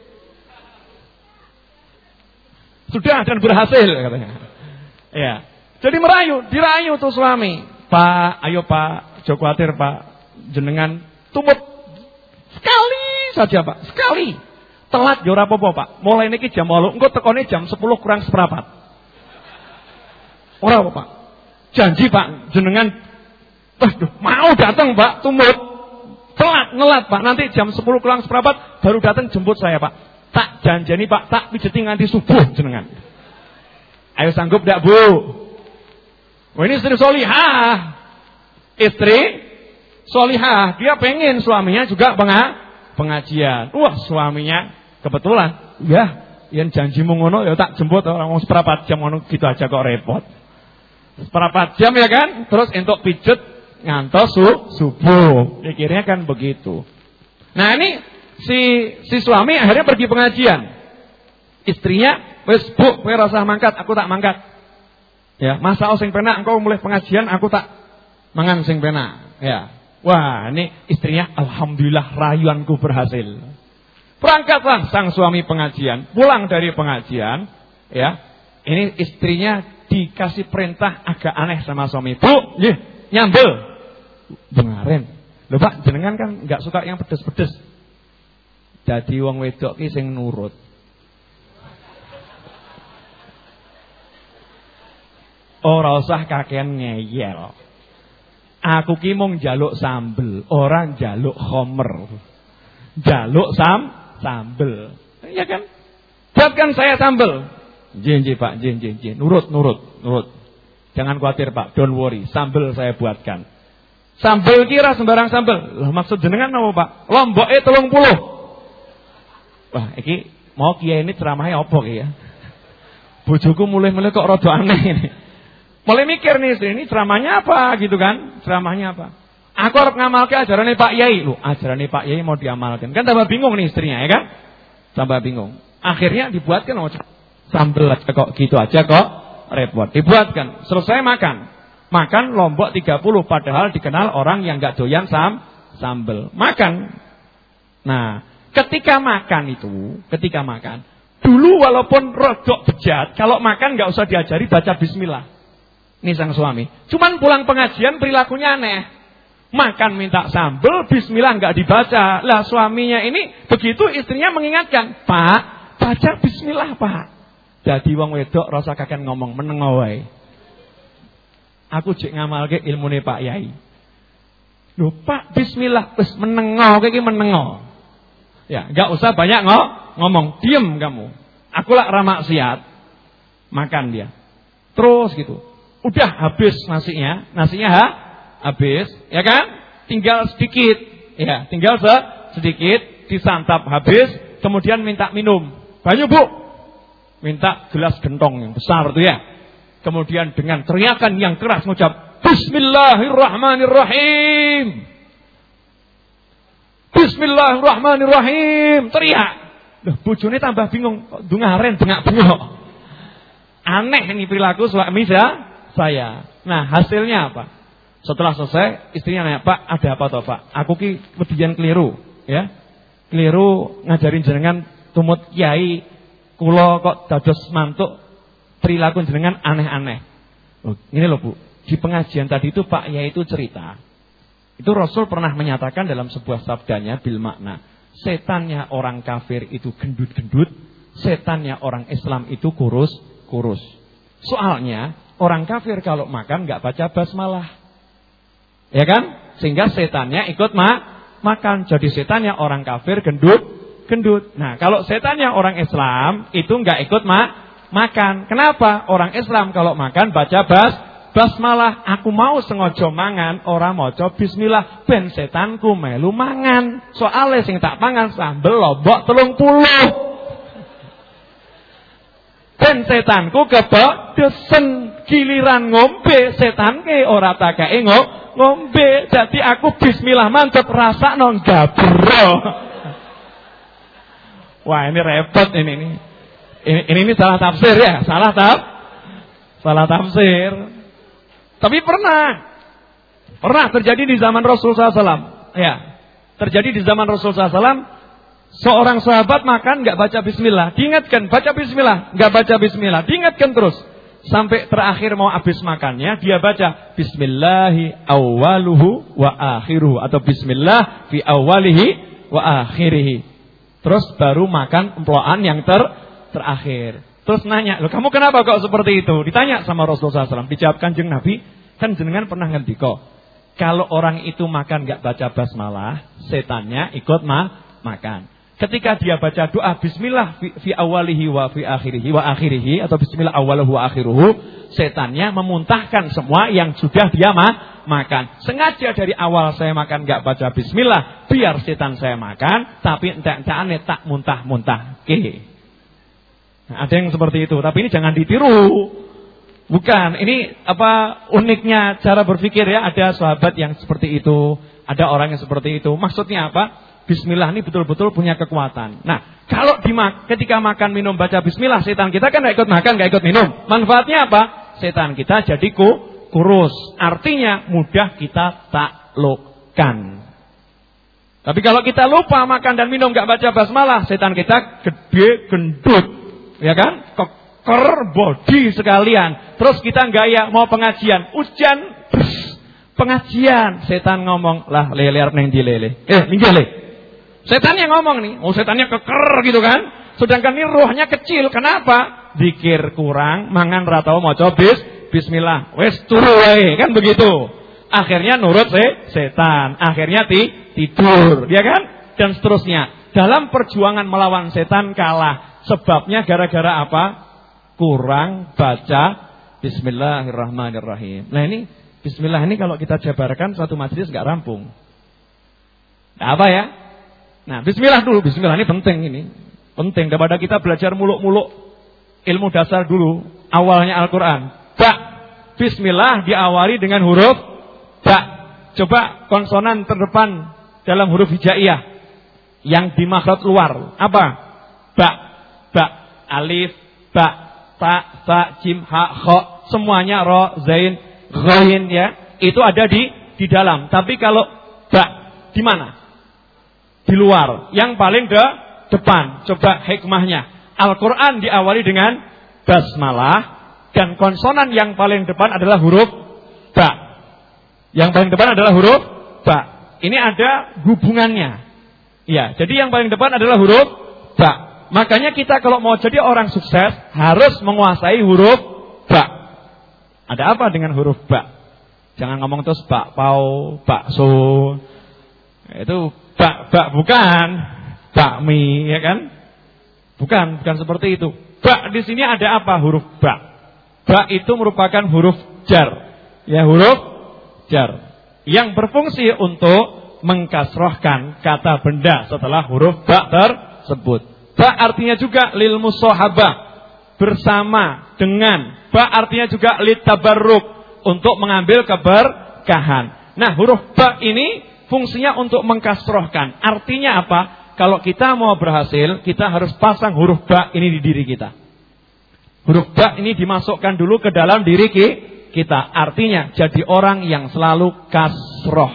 Speaker 2: Sudah dan berhasil katanya. Ya. Jadi merayu, dirayu tuh suami. Pak, ayo Pak, jauh khawatir Pak, jenengan tumut sekali saja Pak, sekali. Telat ya ora apa-apa Pak. Mulai niki jam wolu, engko tekone jam sepuluh kurang seperempat. Ora apa Pak. Janji Pak, jenengan waduh, mau datang Pak, tumut. Telat, ngelat Pak, nanti jam sepuluh kurang seperempat baru datang jemput saya Pak. Tak janjani Pak, tak pijeti nganti subuh jenengan. Ayo sanggup ndak Bu? Wah, ini istri solihah. Istri solihah. Dia pengen suaminya juga pengajian. Wah, suaminya kebetulan. Ya, yang janjimu ngono ya tak jemput orang seperempat jam ngono gitu aja kok repot. Seperempat jam ya kan? Terus entuk pijet ngantos su, subuh. Pikirnya kan begitu. Nah, ini si si suami akhirnya pergi pengajian. Istrinya, "Wes Bu, kowe ora usah mangkat, aku tak mangkat." Ya, masa sing penak engkau mulai pengajian aku tak mangan sing penak. Ya. Wah, ini istrinya alhamdulillah rayuanku berhasil. Berangkatlah sang suami pengajian, pulang dari pengajian, ya. Ini istrinya dikasih perintah agak aneh sama suami. "Bu, nggih, nyambel." Bengaren. Lho Pak, jenengan kan enggak suka yang pedes-pedes. Dadi wong wedok ki sing nurut. Ora usah kakean ngeyel. Aku ki mung njaluk sambel, ora njaluk khomer. Njaluk sam sambel. Iya kan? Buatkan saya sambel. Nggih nggih Pak, nggih nggih nggih. Nurut nurut nurut. Jangan khawatir Pak, don't worry. Sambel saya buatkan. Sambel kira sembarang sambel. Lah maksud jenengan napa Pak? Lomboke telung puluh. Wah, iki mau kiai ini ceramahnya apa ki ya? Bojoku mulai-mulai kok rada aneh ini. Mulai mikir nih istri ini ceramahnya apa gitu kan? Ceramahnya apa? Aku harus ngamalke ajarannya Pak Yai. Loh, ajarannya Pak Yai mau diamalkan. Kan tambah bingung nih istrinya ya kan? Tambah bingung. Akhirnya dibuatkan oh, sambel aja kok gitu aja kok repot. Dibuatkan. Selesai makan. Makan lombok tiga puluh padahal dikenal orang yang enggak doyan sam sambel. Makan. Nah, ketika makan itu, ketika makan, dulu walaupun rodok bejat, kalau makan enggak usah diajari baca bismillah. Ini sang suami. Cuman pulang pengajian perilakunya aneh. Makan minta sambel, bismillah enggak dibaca. Lah suaminya ini begitu istrinya mengingatkan, "Pak, baca bismillah, Pak." Jadi wong wedok rasa kaken ngomong meneng wae. Aku jek ngamalke ilmune Pak Yai. Lho Pak, bismillah wis menengo iki menengo. Ya, enggak usah banyak ngomong, diem kamu. Aku lak ra maksiat. Makan dia. Terus gitu. Udah habis nasinya, nasinya ha? habis, ya kan? Tinggal sedikit, ya, tinggal se sedikit disantap habis, kemudian minta minum. Banyu, Bu. Minta gelas gentong yang besar tuh ya. Kemudian dengan teriakan yang keras mengucap Bismillahirrahmanirrahim. Bismillahirrahmanirrahim. Teriak. Loh, bojone tambah bingung, kok dungaren bengak-bengok. Aneh ini perilaku suami saya. Nah, hasilnya apa? Setelah selesai, istrinya nanya, "Pak, ada apa toh, Pak? Aku ki wedian keliru, ya. Keliru ngajarin jenengan tumut kiai, kula kok dados mantuk perilaku jenengan aneh-aneh." Loh, ini loh, Bu. Di pengajian tadi itu Pak Yai itu cerita. Itu Rasul pernah menyatakan dalam sebuah sabdanya bil makna, setannya orang kafir itu gendut-gendut, setannya orang Islam itu kurus-kurus. Soalnya orang kafir kalau makan enggak baca basmalah. Ya kan? Sehingga setannya ikut ma makan. Jadi setannya orang kafir gendut-gendut. Nah, kalau setannya orang Islam itu enggak ikut ma makan. Kenapa? Orang Islam kalau makan baca bas basmalah. Aku mau sengaja mangan ora maca bismillah ben setanku melu mangan. Soale sing tak mangan sambel lombok telung puluh. Ben setanku kebak desen giliran ngombe setanke ora takake ngombe. Jadi aku bismillah mantep rasakno gabro. Wah, ini repot ini ini. Ini, ini, ini salah tafsir ya, salah taf, salah tafsir. Tapi pernah, pernah terjadi di zaman Rasulullah shallallahu alaihi wasallam. Ya, terjadi di zaman Rasulullah shallallahu alaihi wasallam. Seorang sahabat makan nggak baca Bismillah, diingatkan baca Bismillah, nggak baca Bismillah, diingatkan terus sampai terakhir mau habis makannya dia baca Bismillahi awwaluhu wa akhiruhu atau Bismillah fi awwalihi wa akhirihi. Terus baru makan emploan yang ter terakhir. Terus nanya, loh kamu kenapa kok seperti itu? Ditanya sama Rasulullah shallallahu alaihi wasallam. Dijawab Kanjeng Nabi, kan jenengan pernah ngendika, kalau orang itu makan gak baca basmalah, setannya ikut ma makan. Ketika dia baca doa Bismillah fi, fi awalihi wa fi akhirihi wa akhirihi atau Bismillah awaluhu wa akhiruhu, setannya memuntahkan semua yang sudah dia ma makan. Sengaja dari awal saya makan gak baca Bismillah, biar setan saya makan, tapi entek-entekane tak muntah-muntah. Oke. Nah, ada yang seperti itu, tapi ini jangan ditiru. Bukan, ini apa uniknya cara berpikir ya. Ada sahabat yang seperti itu, ada orang yang seperti itu. Maksudnya apa? Bismillah ini betul-betul punya kekuatan. Nah, kalau dimak ketika makan minum baca Bismillah, setan kita kan gak ikut makan, gak ikut minum. Manfaatnya apa? Setan kita jadi ku, kurus. Artinya mudah kita taklukkan. Tapi kalau kita lupa makan dan minum gak baca basmalah, setan kita gede gendut. Ya kan? Keker body sekalian. Terus kita gaya mau pengajian, hujan, bers, pengajian. Setan ngomong, lah lelear neng dilele. Eh, minggale. Setan yang ngomong nih, oh setannya keker gitu kan. Sedangkan ini rohnya kecil, kenapa? Zikir kurang, mangan ratau maca bis, bismillah. Wes turu wae, kan begitu. Akhirnya nurut se setan, akhirnya ti tidur, ya kan? Dan seterusnya. Dalam perjuangan melawan setan kalah. Sebabnya gara-gara apa? Kurang baca Bismillahirrahmanirrahim. Nah ini Bismillah ini kalau kita jabarkan satu majelis gak rampung. Nah, apa ya? Nah, Bismillah dulu, Bismillah ini penting ini. Penting daripada kita belajar muluk-muluk ilmu dasar dulu, awalnya Al-Qur'an. Ba, Bismillah diawali dengan huruf ba. Coba konsonan terdepan dalam huruf hijaiyah yang di makhraj luar. Apa? Ba, ba, alif, ba, ta, sa, jim, ha, kha, semuanya ro, zain, ghain ya. Itu ada di di dalam. Tapi kalau ba di mana? Di luar, yang paling de depan. Coba hikmahnya. Al-Quran diawali dengan basmalah, dan konsonan yang paling depan adalah huruf ba. Yang paling depan adalah huruf ba. Ini ada hubungannya. Ya, jadi yang paling depan adalah huruf ba. Makanya kita kalau mau jadi orang sukses harus menguasai huruf ba. Ada apa dengan huruf ba? Jangan ngomong terus bakpao, bakso. Itu bak bak bukan bakmi, ya kan? Bukan, bukan seperti itu. Bak di sini ada apa? Huruf bak. Bak itu merupakan huruf jar. Ya, huruf jar. yang berfungsi untuk mengkasrohkan kata benda setelah huruf ba tersebut. Ba artinya juga lil musahabah, bersama dengan. Ba artinya juga litabarruk, untuk mengambil keberkahan. Nah, huruf ba ini fungsinya untuk mengkasrohkan. Artinya apa? Kalau kita mau berhasil, kita harus pasang huruf ba ini di diri kita. Huruf ba ini dimasukkan dulu ke dalam diri kita. Artinya jadi orang yang selalu kasroh.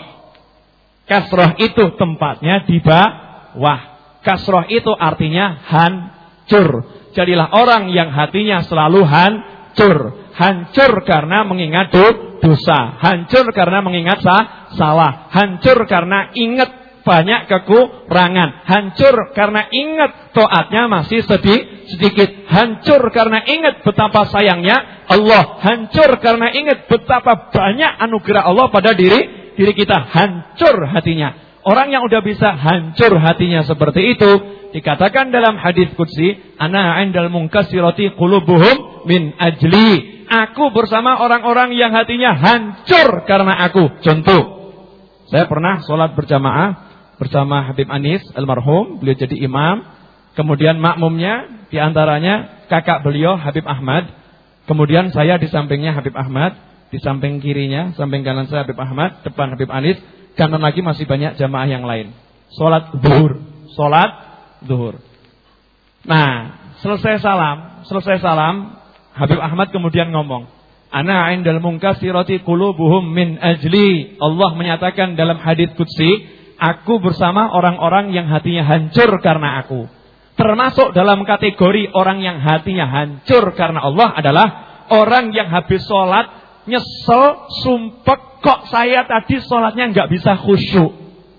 Speaker 2: Kasroh itu tempatnya di bawah. Kasroh itu artinya hancur. Jadilah orang yang hatinya selalu hancur. Hancur karena mengingat dosa. Hancur karena mengingat salah. Hancur karena ingat banyak kekurangan. Hancur karena ingat taatnya masih sedikit. Hancur karena ingat betapa sayangnya Allah. Hancur karena ingat betapa banyak anugerah Allah pada diri diri kita. Hancur hatinya. Orang yang udah bisa hancur hatinya seperti itu, dikatakan dalam hadis qudsi, ana 'indal munkasirati qulubuhum min ajli. Aku bersama orang-orang yang hatinya hancur karena aku. Contoh, saya pernah sholat berjamaah bersama Habib Anis almarhum, beliau jadi imam. Kemudian makmumnya diantaranya kakak beliau Habib Ahmad. Kemudian saya di sampingnya Habib Ahmad, di samping kirinya, samping kanan saya Habib Ahmad, depan Habib Anis. Kanan lagi masih banyak jamaah yang lain. Sholat zuhur, sholat zuhur. Nah, selesai salam, selesai salam, Habib Ahmad kemudian ngomong, ana 'indal munkasirati qulubuhum min ajli. Allah menyatakan dalam hadits qudsi, aku bersama orang-orang yang hatinya hancur karena aku. Termasuk dalam kategori orang yang hatinya hancur karena Allah adalah orang yang habis sholat nyesel, sumpek, kok saya tadi sholatnya nggak bisa khusyuk.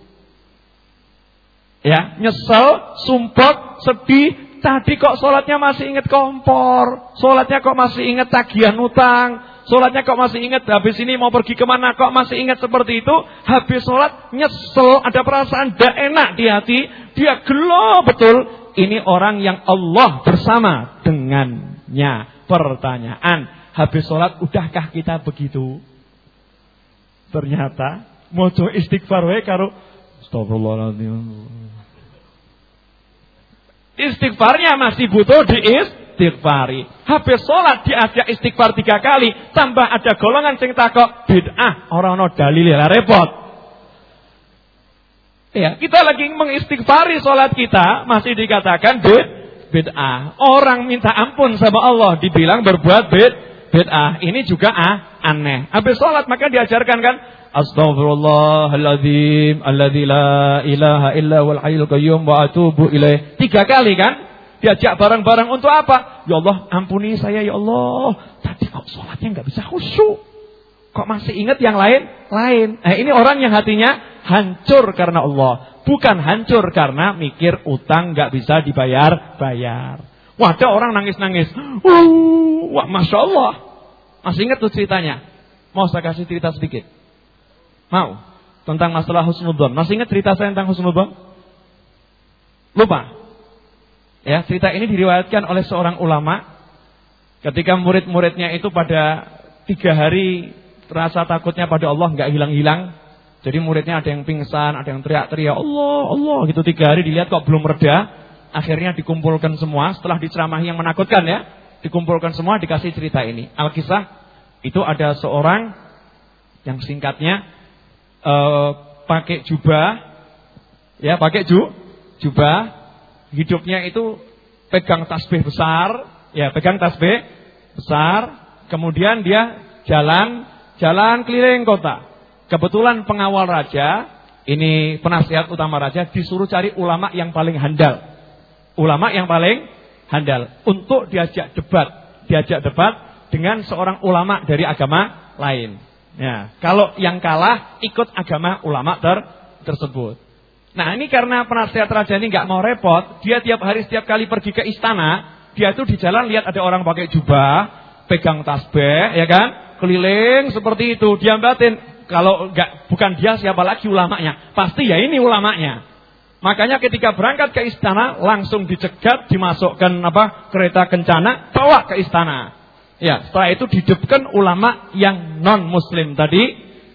Speaker 2: Ya, nyesel, sumpek, sedih. Tadi kok sholatnya masih ingat kompor, sholatnya kok masih ingat tagihan utang, sholatnya kok masih ingat habis ini mau pergi kemana, kok masih ingat seperti itu. Habis sholat nyesel, ada perasaan tidak enak di hati, dia gelo betul. Ini orang yang Allah bersama dengannya. Pertanyaan, habis sholat udahkah kita begitu? Ternyata mojo istighfar wae karo astagfirullahaladzim. Istighfarnya masih butuh diistighfari. Habis sholat diajak istighfar tiga kali, tambah ada golongan sing takok bid'ah, ora ono dalil lah repot. Ya, kita lagi mengistighfari sholat kita masih dikatakan bid bid'ah. Orang minta ampun sama Allah dibilang berbuat bid bid'ah. Ini juga ah, aneh. Habis sholat maka diajarkan kan, astaghfirullahaladzim alladzi la ilaha illa wal hayyul qayyum wa atubu ilaih. Tiga kali kan? Diajak bareng-bareng untuk apa? Ya Allah, ampuni saya ya Allah. Tadi kok sholatnya enggak bisa khusyuk. Kok masih ingat yang lain? Lain. Eh, ini orang yang hatinya hancur karena Allah, bukan hancur karena mikir utang enggak bisa dibayar-bayar. Wah, ada orang nangis-nangis. Uh, wah, Masya Allah. Masih ingat tuh ceritanya? Mau saya kasih cerita sedikit? Mau? Tentang masalah husnudzon. Masih ingat cerita saya tentang husnudzon? Lupa? Ya, cerita ini diriwayatkan oleh seorang ulama. Ketika murid-muridnya itu pada tiga hari rasa takutnya pada Allah nggak hilang-hilang. Jadi muridnya ada yang pingsan, ada yang teriak-teriak Allah, Allah gitu. Tiga hari dilihat kok belum reda. Akhirnya dikumpulkan semua. Setelah diceramahi yang menakutkan ya, dikumpulkan semua, dikasih cerita ini. Al-Kisah, itu ada seorang yang singkatnya uh, pakai jubah, ya pakai ju, jubah, hidupnya itu pegang tasbih besar, ya pegang tasbih besar, kemudian dia jalan, jalan keliling kota. Kebetulan pengawal raja, ini penasihat utama raja, disuruh cari ulama yang paling handal, ulama yang paling handal untuk diajak debat, diajak debat dengan seorang ulama dari agama lain. Ya, kalau yang kalah ikut agama ulama ter tersebut. Nah, ini karena penasihat raja ini nggak mau repot, dia tiap hari setiap kali pergi ke istana, dia tuh di jalan lihat ada orang pakai jubah, pegang tasbih, ya kan, keliling seperti itu, dia batin kalau nggak bukan dia siapa lagi ulamanya, pasti ya ini ulamanya. Makanya ketika berangkat ke istana langsung dicegat, dimasukkan apa kereta kencana, bawa ke istana. Ya, setelah itu dihidupkan ulama yang non muslim tadi,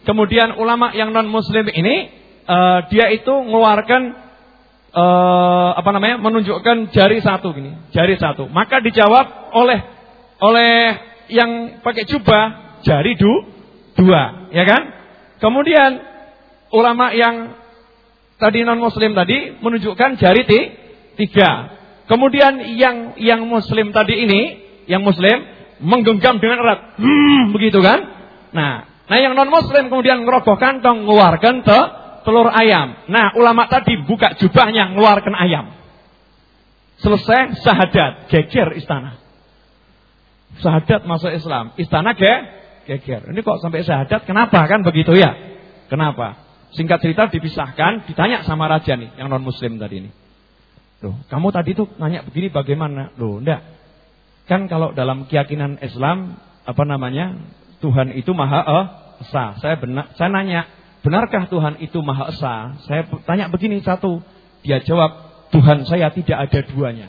Speaker 2: kemudian ulama yang non muslim ini uh, dia itu mengeluarkan uh, apa namanya menunjukkan jari satu gini, jari satu. Maka dijawab oleh oleh yang pakai jubah jari du, dua, ya kan? Kemudian ulama yang tadi non muslim tadi menunjukkan jari ti, tiga. Kemudian yang yang muslim tadi ini, yang muslim menggenggam dengan erat, hmm, begitu kan? Nah, nah yang non muslim kemudian ngerogoh kantong, mengeluarkan te, telur ayam. Nah, ulama tadi buka jubahnya, mengeluarkan ayam. Selesai syahadat, geger istana. Syahadat masuk Islam, istana ge, geger. Ini kok sampai syahadat? Kenapa kan begitu ya? Kenapa? Singkat cerita dipisahkan, ditanya sama raja nih, yang non muslim tadi ini. Loh, kamu tadi tuh nanya begini bagaimana? Loh, enggak. Kan kalau dalam keyakinan Islam apa namanya Tuhan itu Maha Esa. Saya benar, saya nanya, benarkah Tuhan itu Maha Esa? Saya tanya begini satu, dia jawab, Tuhan saya tidak ada duanya.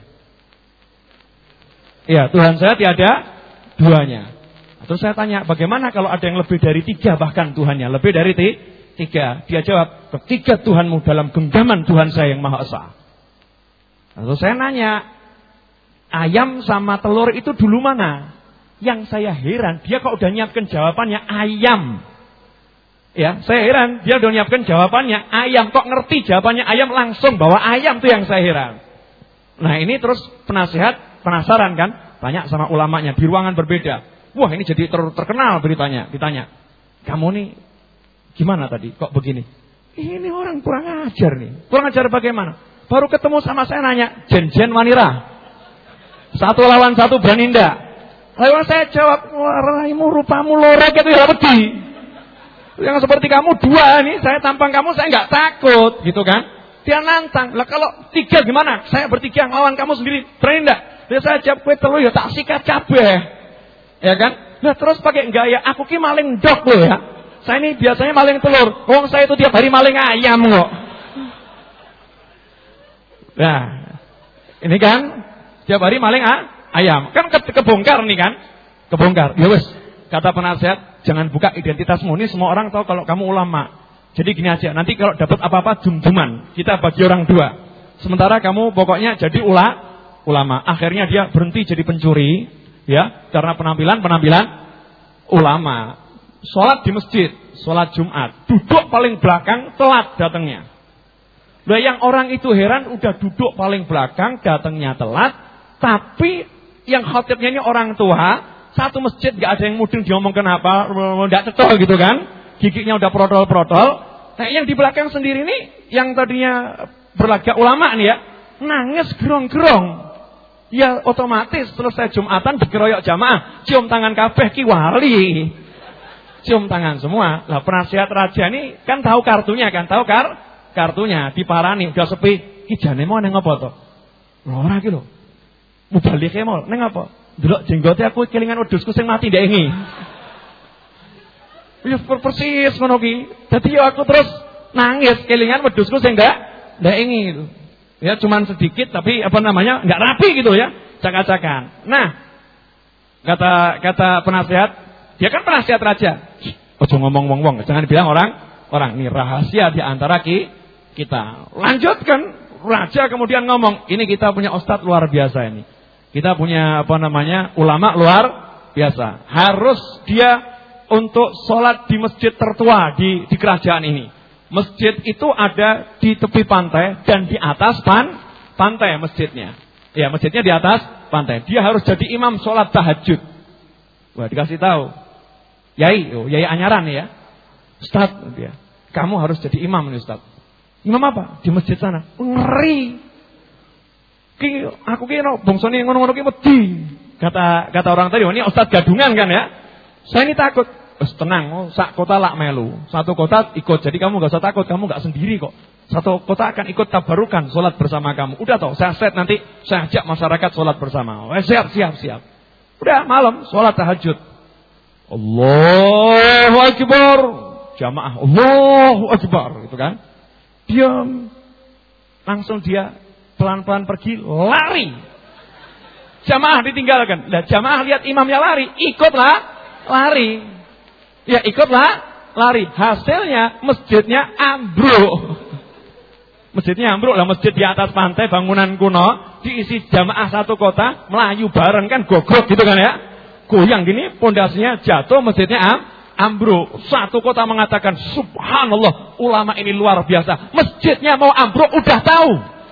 Speaker 2: Ya, Tuhan saya tidak ada duanya. Terus saya tanya, bagaimana kalau ada yang lebih dari tiga bahkan Tuhannya, lebih dari tiga? Dia jawab, ketiga Tuhanmu dalam genggaman Tuhan saya yang Maha Esa. Terus saya nanya, ayam sama telur itu dulu mana? Yang saya heran, dia kok udah nyiapkan jawabannya ayam. Ya, saya heran, dia udah nyiapkan jawabannya ayam. Kok ngerti jawabannya ayam langsung bahwa ayam tuh yang saya heran. Nah ini terus penasihat penasaran kan, tanya sama ulamanya di ruangan berbeda. Wah ini jadi ter terkenal beritanya. Ditanya, kamu nih gimana tadi? Kok begini? Ini orang kurang ajar nih. Kurang ajar bagaimana? Baru ketemu sama saya nanya, jen-jen wanira. Satu lawan satu berani ndak? Lalu saya jawab, raimu rupamu lorek itu ya wedi. Yang seperti kamu dua nih, saya tampang kamu saya nggak takut, gitu kan? Dia nantang. Lah kalau tiga gimana? Saya bertiga ngelawan kamu sendiri, berani ndak? Dia saya jawab, kue telur ya tak sikat kabeh. Ya kan? Nah terus pakai gaya, aku ki maling dok loh ya. Saya ini biasanya maling telur. Wong saya itu tiap hari maling ayam kok. Nah, ini kan tiap hari maling ah, ayam. Kan ke kebongkar nih kan? Kebongkar. Ya wes, kata penasihat, jangan buka identitasmu. Ini semua orang tahu kalau kamu ulama. Jadi gini aja, nanti kalau dapat apa-apa jum-juman, kita bagi orang dua. Sementara kamu pokoknya jadi ula, ulama. Akhirnya dia berhenti jadi pencuri, ya, karena penampilan-penampilan ulama. Sholat di masjid, sholat Jumat, duduk paling belakang, telat datangnya. Nah yang orang itu heran, udah duduk paling belakang, datangnya telat, tapi yang khatibnya ini orang tua, satu masjid gak ada yang mudeng diomong kenapa, gak cetol gitu kan, giginya udah protol-protol. Nah yang di belakang sendiri nih, yang tadinya berlagak ulama nih ya, nangis gerong-gerong. Ya otomatis selesai Jumatan dikeroyok jamaah, cium tangan kabeh ki wali. Cium tangan semua. Lah penasihat raja ini kan tahu kartunya kan, tahu kar kartunya diparani udah sepi. Ki jane mau nang apa to? Lho ora ki lho. Mubalike mau nang apa? Delok jenggote aku kelingan wedhusku sing mati ndek iki. Ya persis ngono ki. Dadi yo aku terus nangis kelingan wedhusku sing ndak ndek iki gitu. Ya cuman sedikit tapi apa namanya enggak rapi gitu ya. Cak-cakan. Nah, kata kata penasihat, dia kan penasihat raja. Ojo ngomong wong-wong, jangan bilang orang orang ini rahasia di antara ki, kita. Lanjutkan, raja kemudian ngomong, ini kita punya ustadz luar biasa ini. Kita punya apa namanya ulama luar biasa. Harus dia untuk sholat di masjid tertua di di kerajaan ini. Masjid itu ada di tepi pantai dan di atas pan, pantai masjidnya. Ya masjidnya di atas pantai. Dia harus jadi imam sholat tahajud. Wah dikasih tahu. Yai, oh, Yai Anyaran ya. Ustaz, dia. Kamu harus jadi imam nih Ustaz. Imam apa? Di masjid sana. Ngeri. Ki aku ki no bongsone ngono-ngono ki wedi. Kata kata orang tadi, oh, ini Ustaz gadungan kan ya. Saya ini takut. Wes tenang, oh, sak kota lak melu. Satu kota ikut. Jadi kamu enggak usah takut, kamu enggak sendiri kok. Satu kota akan ikut tabarukan salat bersama kamu. Udah toh, saya set nanti saya ajak masyarakat salat bersama. Oh, siap, siap, siap. Udah malam salat tahajud. Allahu Akbar. Jamaah Allahu Akbar gitu kan. Diam. Langsung dia pelan-pelan pergi lari. Jamaah ditinggalkan. Lah jamaah lihat imamnya lari, ikutlah lari. Ya ikutlah lari. Hasilnya masjidnya ambruk. Masjidnya ambruk lah, masjid di atas pantai, bangunan kuno, diisi jamaah satu kota, melayu bareng kan gogok gitu kan ya. Goyang gini, pondasinya jatuh, masjidnya am, ambruk. Satu kota mengatakan, subhanallah, ulama ini luar biasa. Masjidnya mau ambruk udah tahu.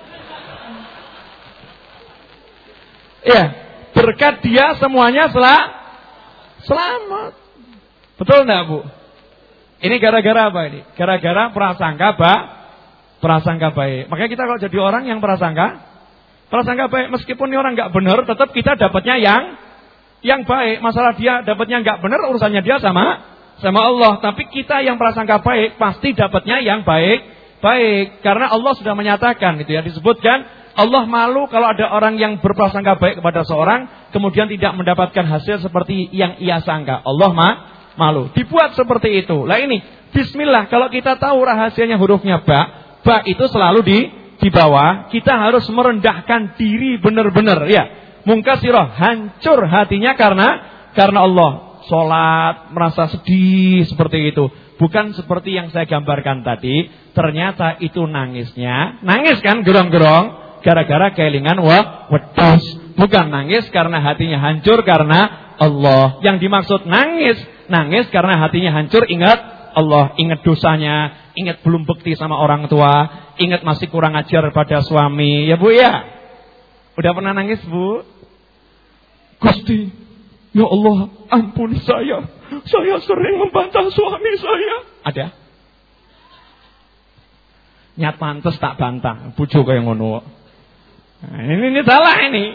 Speaker 2: Ya, berkat dia semuanya sel selamat. Betul enggak, Bu? Ini gara-gara apa ini? Gara-gara prasangka ba, prasangka baik. Makanya kita kalau jadi orang yang prasangka, prasangka baik, meskipun ini orang enggak benar, tetap kita dapatnya yang yang baik. Masalah dia dapatnya enggak benar, urusannya dia sama sama Allah. Tapi kita yang prasangka baik pasti dapatnya yang baik, baik. Karena Allah sudah menyatakan gitu ya, disebutkan Allah malu kalau ada orang yang berprasangka baik kepada seorang kemudian tidak mendapatkan hasil seperti yang ia sangka. Allah mah malu. Dibuat seperti itu. Lah ini, bismillah, kalau kita tahu rahasianya hurufnya ba, ba itu selalu di di bawah, kita harus merendahkan diri benar-benar ya. Mungkasirah, hancur hatinya karena karena Allah. Salat merasa sedih seperti itu. Bukan seperti yang saya gambarkan tadi, ternyata itu nangisnya, nangis kan gerong-gerong gara-gara kelingan wa wedhus. Bukan nangis karena hatinya hancur karena Allah. Yang dimaksud nangis Nangis karena hatinya hancur, ingat Allah, ingat dosanya, ingat belum bekti sama orang tua, ingat masih kurang ajar pada suami. Ya Bu ya? Udah pernah nangis Bu? Gusti, ya Allah, ampuni saya. Saya sering membantah suami saya. Ada? Nyat pantes tak bantah, bojo kaya ngono. Nah, ini, ini salah ini.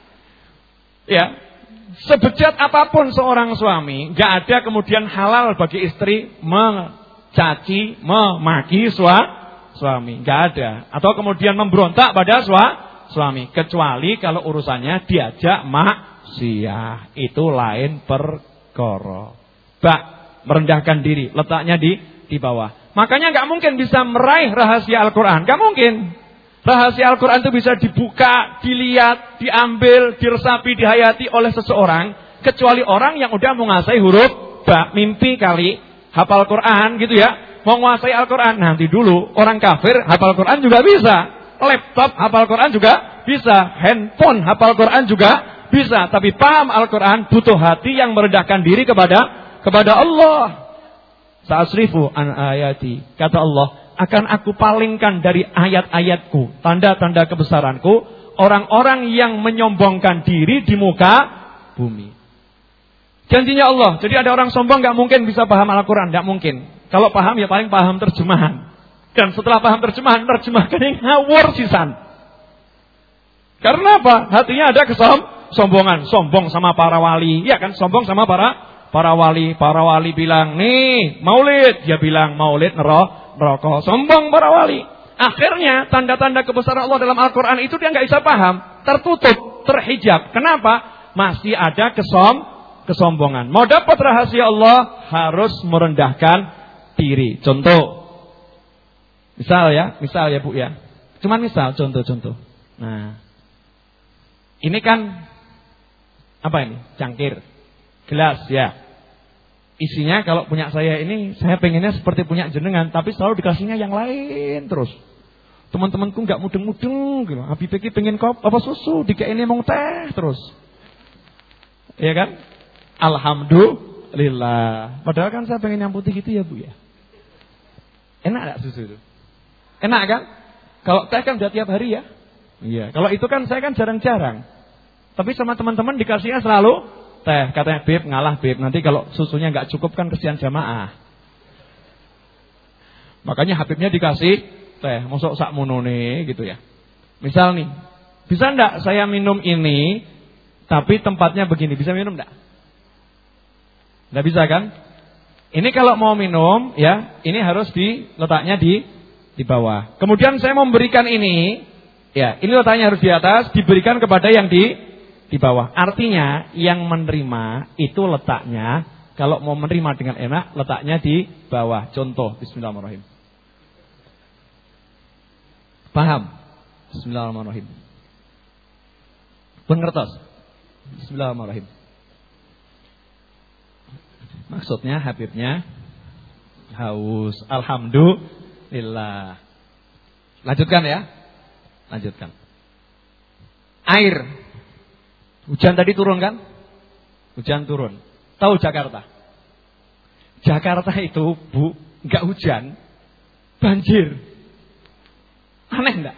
Speaker 2: Ya. Sebejat apapun seorang suami, gak ada kemudian halal bagi istri mencaci, memaki sua, suami. Gak ada. Atau kemudian memberontak pada sua, suami. Kecuali kalau urusannya diajak maksiat. Itu lain perkara. Bak, merendahkan diri. Letaknya di di bawah. Makanya gak mungkin bisa meraih rahasia Al-Quran. Gak mungkin. Rahasia Al-Quran itu bisa dibuka, dilihat, diambil, diresapi, dihayati oleh seseorang. Kecuali orang yang udah menguasai huruf ba, mimpi kali, hafal Quran gitu ya. Menguasai Al-Quran, nanti dulu orang kafir hafal Quran juga bisa. Laptop hafal Quran juga bisa. Handphone hafal Quran juga bisa. Tapi paham Al-Quran butuh hati yang merendahkan diri kepada kepada Allah. Sa'asrifu an ayati, kata Allah, akan aku palingkan dari ayat-ayatku, tanda-tanda kebesaranku, orang-orang yang menyombongkan diri di muka bumi. Janjinya Allah. Jadi ada orang sombong gak mungkin bisa paham Al-Quran, gak mungkin. Kalau paham ya paling paham terjemahan. Dan setelah paham terjemahan, terjemahkannya ngawur sisan. Karena apa? Hatinya ada kesombongan, sombong sama para wali. Ya kan, sombong sama para para wali. Para wali bilang, nih maulid, dia bilang maulid neraka. Rokok, sombong para wali. Akhirnya tanda-tanda kebesaran Allah dalam Al-Quran itu dia nggak bisa paham, tertutup, terhijab. Kenapa? Masih ada kesom, kesombongan. Mau dapat rahasia Allah harus merendahkan diri. Contoh, misal ya, misal ya Bu ya. Cuman misal, contoh-contoh. Nah, ini kan apa ini? Cangkir, gelas ya. Isinya kalau punya saya ini, saya pengennya seperti punya jenengan, tapi selalu dikasihnya yang lain terus. Teman-temanku nggak mudeng-mudeng gitu. Habib Beki pengen kop apa susu, dikaini mau teh terus. Iya kan? Alhamdulillah. Padahal kan saya pengen yang putih gitu ya Bu ya. Enak enggak susu itu? Enak kan? Kalau teh kan udah tiap hari ya. Iya. Kalau itu kan saya kan jarang-jarang. Tapi sama teman-teman dikasihnya selalu teh, katanya Beb ngalah Beb, nanti kalau susunya nggak cukup kan kesian jamaah. Makanya Habibnya dikasih teh, mosok sak monone gitu ya. Misal nih, bisa enggak saya minum ini tapi tempatnya begini, bisa minum enggak? Enggak bisa kan? Ini kalau mau minum ya, ini harus di letaknya di di bawah. Kemudian saya memberikan ini, ya, ini letaknya harus di atas, diberikan kepada yang di di bawah. Artinya yang menerima itu letaknya, kalau mau menerima dengan enak, letaknya di bawah. Contoh, bismillahirrahmanirrahim. Paham? Bismillahirrahmanirrahim. Pun ngertos? Bismillahirrahmanirrahim. Maksudnya Habibnya haus. Alhamdulillah. Lanjutkan ya. Lanjutkan. Air. Hujan tadi turun kan? Hujan turun. Tahu Jakarta? Jakarta itu, Bu, enggak hujan, banjir. Aneh enggak?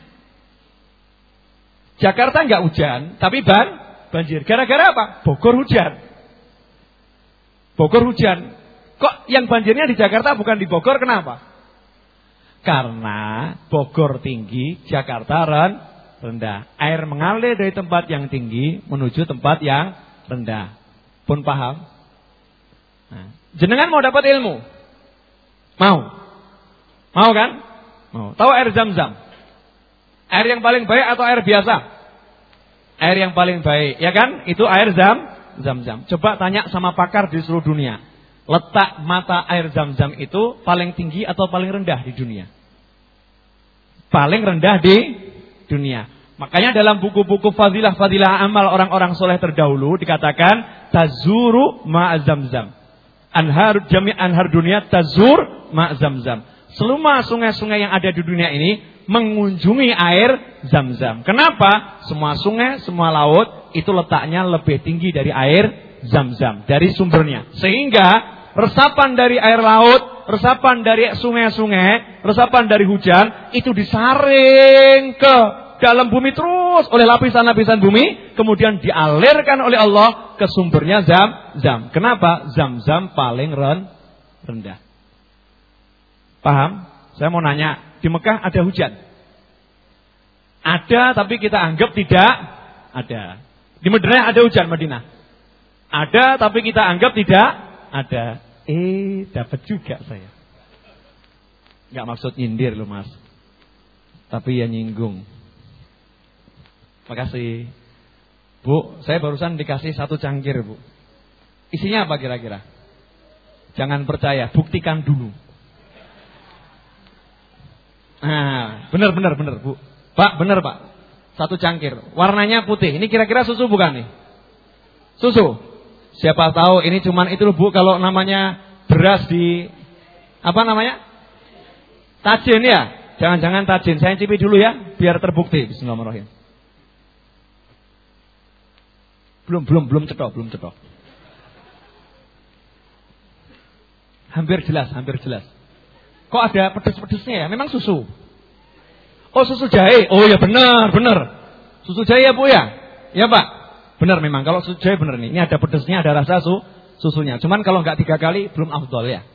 Speaker 2: Jakarta enggak hujan, tapi ban, banjir. Gara-gara apa? Bogor hujan. Bogor hujan. Kok yang banjirnya di Jakarta bukan di Bogor, kenapa? Karena Bogor tinggi, Jakarta rendah. Air mengalir dari tempat yang tinggi menuju tempat yang rendah. Pun paham? Nah, jenengan mau dapat ilmu? Mau? Mau kan? Mau. Tahu air Zam-Zam? Air yang paling baik atau air biasa? Air yang paling baik, ya kan? Itu air Zam, Zam-Zam. Coba tanya sama pakar di seluruh dunia. Letak mata air Zam-Zam itu paling tinggi atau paling rendah di dunia? Paling rendah di dunia. Makanya dalam buku-buku fadilah-fadilah amal orang-orang soleh terdahulu dikatakan tazuru ma Zam-Zam. Anhar jami' anhar dunia tazur ma Zam-Zam. Semua sungai-sungai yang ada di dunia ini mengunjungi air Zam-Zam. Kenapa? Semua sungai, semua laut itu letaknya lebih tinggi dari air Zam-Zam, dari sumbernya. Sehingga resapan dari air laut, resapan dari sungai-sungai, resapan dari hujan itu disaring ke dalam bumi terus oleh lapisan-lapisan bumi, kemudian dialirkan oleh Allah ke sumbernya Zam-Zam. Kenapa? Zam-Zam paling rendah. Paham? Saya mau nanya, di Mekah ada hujan? Ada, tapi kita anggap tidak ada. Di Madinah ada hujan, Madinah? Ada, tapi kita anggap tidak ada. Eh, dapat juga saya. Enggak maksud nyindir loh, Mas. Tapi ya nyinggung. Makasih. Bu, saya barusan dikasih satu cangkir, Bu. Isinya apa kira-kira? Jangan percaya, buktikan dulu. Nah, benar benar benar, Bu. Pak, benar, Pak. Satu cangkir. Warnanya putih. Ini kira-kira susu bukan nih? Susu. Siapa tahu ini cuman itu loh, Bu, kalau namanya beras di apa namanya? Tajin ya? Jangan-jangan tajin. Saya cipi dulu ya, biar terbukti. Bismillahirrahmanirrahim. Belum, belum, belum cetok, belum cetok. Hampir jelas, hampir jelas. Kok ada pedes-pedesnya ya? Memang susu. Oh, susu jahe. Oh ya benar, benar. Susu jahe ya, Bu ya? Ya, Pak. Benar memang. Kalau susu jahe benar nih. Ini ada pedesnya, ada rasa su, susunya. Cuman kalau enggak tiga kali belum afdol ya.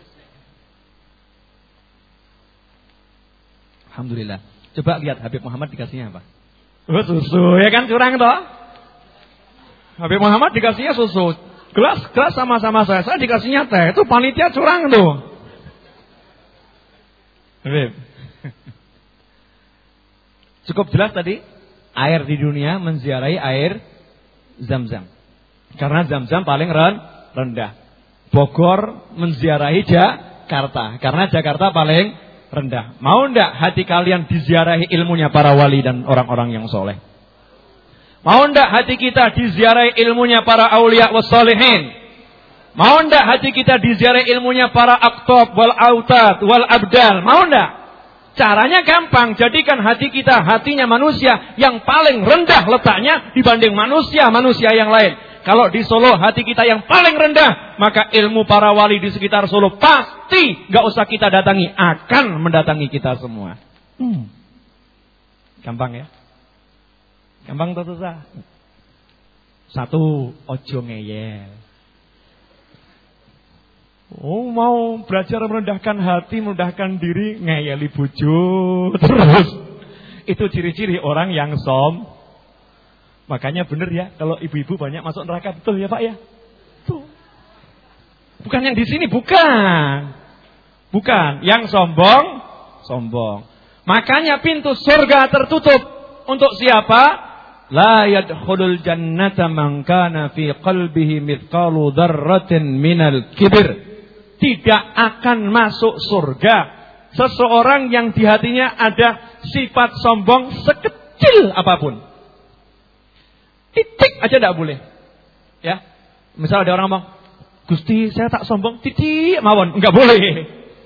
Speaker 2: Alhamdulillah. Coba lihat Habib Muhammad dikasihnya apa? Oh, susu. Ya kan curang toh? Habib Muhammad dikasihnya susu. Gelas, gelas sama-sama saya. Saya dikasihnya teh. Itu panitia curang tuh. Habib. Cukup jelas tadi. Air di dunia menziarahi air Zam-Zam. Karena Zam-Zam paling rendah. Bogor menziarahi Jakarta. Karena Jakarta paling rendah. Mau enggak hati kalian diziarahi ilmunya para wali dan orang-orang yang soleh? Mau enggak hati kita diziarahi ilmunya para aulia wassalihin? Mau enggak hati kita diziarahi ilmunya para aktab wal autat wal abdal? Mau enggak? Caranya gampang. Jadikan hati kita hatinya manusia yang paling rendah letaknya dibanding manusia-manusia yang lain. Kalau di Solo hati kita yang paling rendah, maka ilmu para wali di sekitar Solo pasti enggak usah kita datangi, akan mendatangi kita semua. Hmm. Gampang ya? Gampang atau susah? Satu, ojo ngeyel. Oh, mau belajar merendahkan hati, merendahkan diri, ngeyeli bojo terus. Itu ciri-ciri orang yang som. Makanya benar ya, kalau ibu-ibu banyak masuk neraka, betul ya Pak ya? Tuh. Bukan yang di sini, bukan. Bukan, yang sombong, sombong. Makanya pintu surga tertutup untuk siapa? La yadkhulul jannata man kana fi qalbihi mithqalu dzarratin minal kibr. Tidak akan masuk surga seseorang yang di hatinya ada sifat sombong sekecil apapun. Titik aja tidak boleh. Ya. Misal ada orang ngomong, "Gusti, saya tak sombong." Titik mawon, enggak boleh.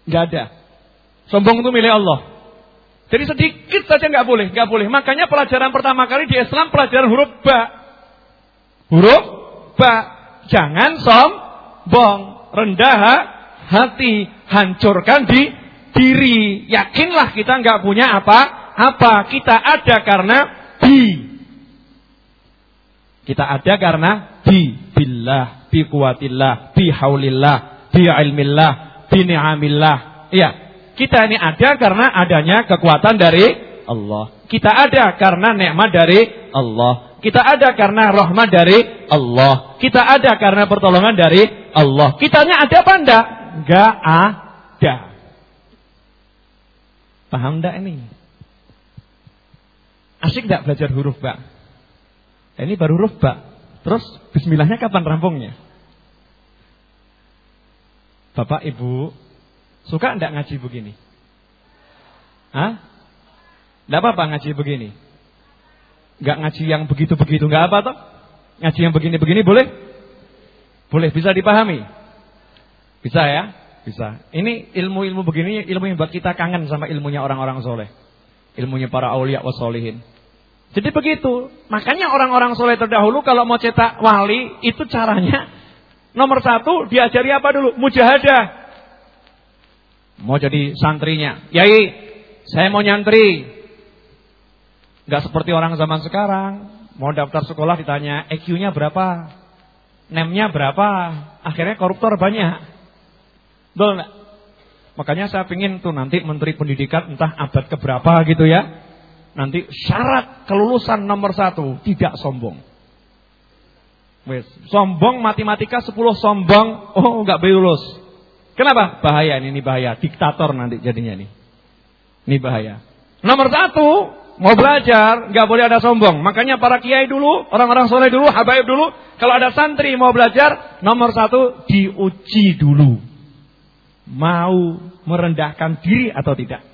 Speaker 2: Enggak ada. Sombong itu milik Allah. Jadi sedikit saja enggak boleh, enggak boleh. Makanya pelajaran pertama kali di Islam pelajaran huruf ba. Huruf ba. Jangan sombong, rendah hati, hancurkan di diri. Yakinlah kita enggak punya apa-apa. Kita ada karena di. Kita ada karena di billah, bi quwatillah, bi haulillah, bi ilmillah, bi ni'amillah. Iya, kita ini ada karena adanya kekuatan dari Allah. Kita ada karena nikmat dari Allah. Kita ada karena rahmat dari Allah. Kita ada karena pertolongan dari Allah. Kitanya ada apa enggak? Enggak ada. Paham enggak ini? Asik enggak belajar huruf ba? Ini baru huruf ba. Terus bismillahnya kapan rampungnya? Bapak Ibu suka enggak ngaji begini? Hah? Enggak apa-apa ngaji begini? Enggak ngaji yang begitu-begitu enggak apa toh? Ngaji yang begini-begini boleh? Boleh, bisa dipahami? Bisa ya? Bisa. Ini ilmu-ilmu begini ilmu yang buat kita kangen sama ilmunya orang-orang soleh. Ilmunya para aulia wassolihin. Jadi begitu. Makanya orang-orang soleh terdahulu kalau mau cetak wali itu caranya nomor satu diajari apa dulu? Mujahadah. Mau jadi santrinya. Yai, saya mau nyantri. Gak seperti orang zaman sekarang. Mau daftar sekolah ditanya E Q-nya berapa? Nem-nya berapa? Akhirnya koruptor banyak. Betul gak? Makanya saya pingin tuh nanti Menteri Pendidikan entah abad keberapa gitu ya. Nanti syarat kelulusan nomor satu, tidak sombong. Wes, sombong matematika sepuluh sombong, oh enggak boleh lulus. Kenapa? Bahaya ini, ini bahaya. Diktator nanti jadinya nih. Ini bahaya. Nomor satu, mau belajar, enggak boleh ada sombong. Makanya para kiai dulu, orang-orang soleh dulu, habaib dulu, kalau ada santri mau belajar, nomor satu diuji dulu. Mau merendahkan diri atau tidak?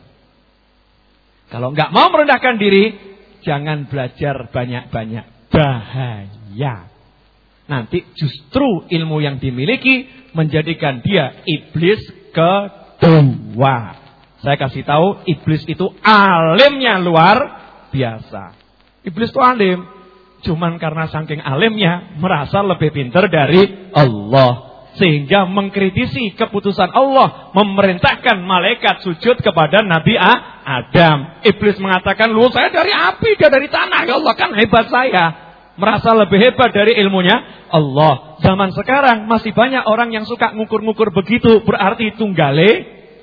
Speaker 2: Kalau enggak mau merendahkan diri, jangan belajar banyak-banyak. Bahaya. Nanti justru ilmu yang dimiliki menjadikan dia iblis kedua. Saya kasih tahu, iblis itu alimnya luar biasa. Iblis itu alim. Cuman karena saking alimnya merasa lebih pintar dari Allah. Sehingga mengkritisi keputusan Allah, memerintahkan malaikat sujud kepada Nabi Adam. Iblis mengatakan, lu saya dari api, dia dari tanah. Ya Allah, kan hebat saya. Merasa lebih hebat dari ilmunya Allah. Zaman sekarang masih banyak orang yang suka ngukur-ngukur begitu. Berarti tunggale.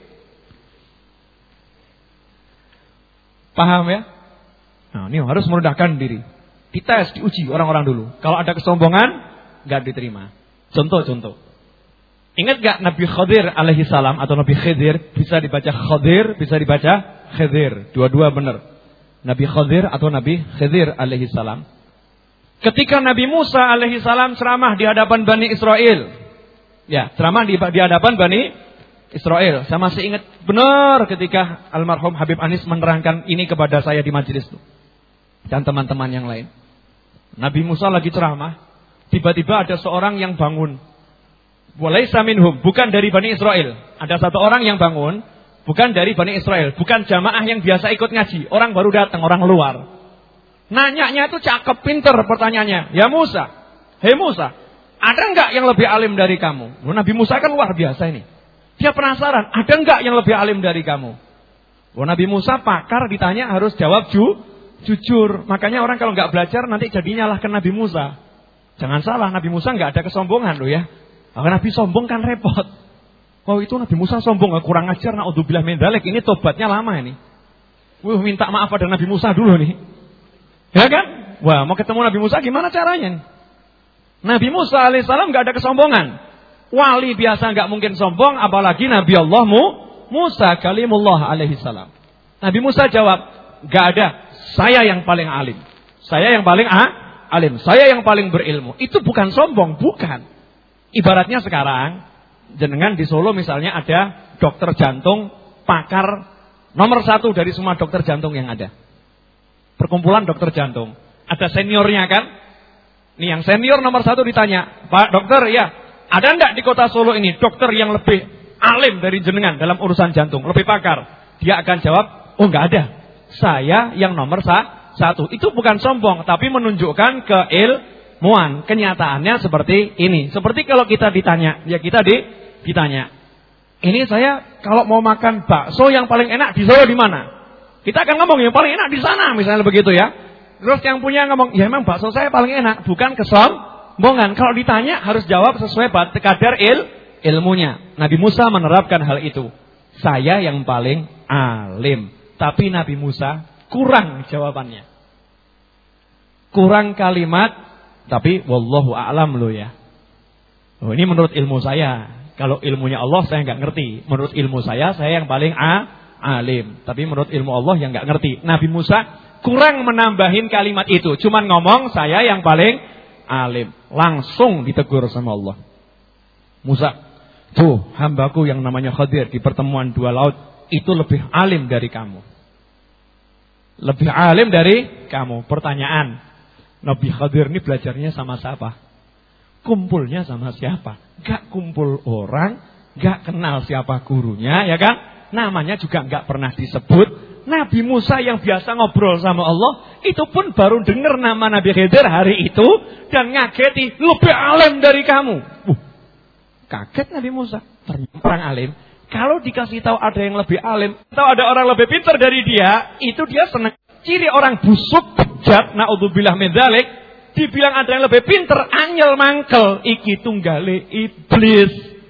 Speaker 2: Paham ya? Nah, ini harus merendahkan diri. Dites, diuji orang-orang dulu. Kalau ada kesombongan, gak diterima. Contoh-contoh. Ingat gak Nabi Khadir alaihi salam atau Nabi Khidir? Bisa dibaca Khadir, bisa dibaca Khidir. Dua-dua benar. Nabi Khadir atau Nabi Khidir alaihi salam. Ketika Nabi Musa alaihi salam ceramah di hadapan Bani Israel. Ya, ceramah di, di hadapan Bani Israel. Saya masih ingat benar ketika almarhum Habib Anis menerangkan ini kepada saya di majelis itu. Dan teman-teman yang lain. Nabi Musa lagi ceramah. Tiba-tiba ada seorang yang bangun. Walaysa minhum, bukan dari Bani Israel. Ada satu orang yang bangun, bukan dari Bani Israel, bukan jamaah yang biasa ikut ngaji. Orang baru datang, orang luar. Nanyanya itu cakep, pinter pertanyaannya. Ya Musa, hei Musa, ada enggak yang lebih alim dari kamu? Nabi Musa kan luar biasa ini. Dia penasaran, ada enggak yang lebih alim dari kamu? Nabi Musa pakar ditanya harus jawab ju, jujur. Makanya orang kalau enggak belajar nanti jadinya nyalahkan Nabi Musa. Jangan salah, Nabi Musa enggak ada kesombongan loh ya. Karena Nabi sombong kan repot. Oh itu Nabi Musa sombong, kurang ajar, naudzubillah min dzalik. Ini tobatnya lama ini. Wih, minta maaf pada Nabi Musa dulu nih. Ya kan? Wah, mau ketemu Nabi Musa gimana caranya nih? Nabi Musa alaihissalam gak ada kesombongan. Wali biasa gak mungkin sombong, apalagi Nabi Allah Musa kalimullah alaihissalam. Nabi Musa jawab, gak ada, saya yang paling alim. Saya yang paling ah, alim. Saya yang paling berilmu. Itu bukan sombong, bukan. Ibaratnya sekarang, jenengan di Solo misalnya ada dokter jantung, pakar nomor satu dari semua dokter jantung yang ada. Perkumpulan dokter jantung. Ada seniornya kan? Nih yang senior nomor satu ditanya, Pak dokter ya, ada enggak di kota Solo ini dokter yang lebih alim dari jenengan dalam urusan jantung, lebih pakar. Dia akan jawab, oh enggak ada. Saya yang nomor sa satu. Itu bukan sombong, tapi menunjukkan keilmuan. Kenyataannya seperti ini. Seperti kalau kita ditanya, ya kita di, ditanya. Ini saya kalau mau makan bakso yang paling enak di Solo di mana? Kita akan ngomong yang paling enak di sana, misalnya begitu ya. Terus yang punya ngomong, ya memang bakso saya paling enak, bukan kesombongan. Kalau ditanya harus jawab sesuai kadar il, ilmunya. Nabi Musa menerapkan hal itu. Saya yang paling alim. Tapi Nabi Musa kurang jawabannya. Kurang kalimat, tapi wallahu a'lam lo ya. Oh, ini menurut ilmu saya. Kalau ilmunya Allah saya nggak ngerti. Menurut ilmu saya, saya yang paling a, alim. Tapi menurut ilmu Allah yang nggak ngerti. Nabi Musa kurang menambahin kalimat itu. Cuman ngomong saya yang paling alim. Langsung ditegur sama Allah. Musa, tuh hambaku yang namanya Khadir di pertemuan dua laut itu lebih alim dari kamu. Lebih alim dari kamu. Pertanyaan, Nabi Khadir ini belajarnya sama siapa? Kumpulnya sama siapa? Gak kumpul orang, gak kenal siapa gurunya, ya kan? Namanya juga gak pernah disebut. Nabi Musa yang biasa ngobrol sama Allah, itu pun baru dengar nama Nabi Khidir hari itu dan ngageti, lebih alim dari kamu. Uh, kaget Nabi Musa, ternyata orang alim. Kalau dikasih tahu ada yang lebih alim, atau ada orang lebih pintar dari dia, itu dia senang. Ciri orang busuk, bejat, naudzubillah min dzalik, dibilang ada yang lebih pintar, anyel mangkel, iki tunggale iblis.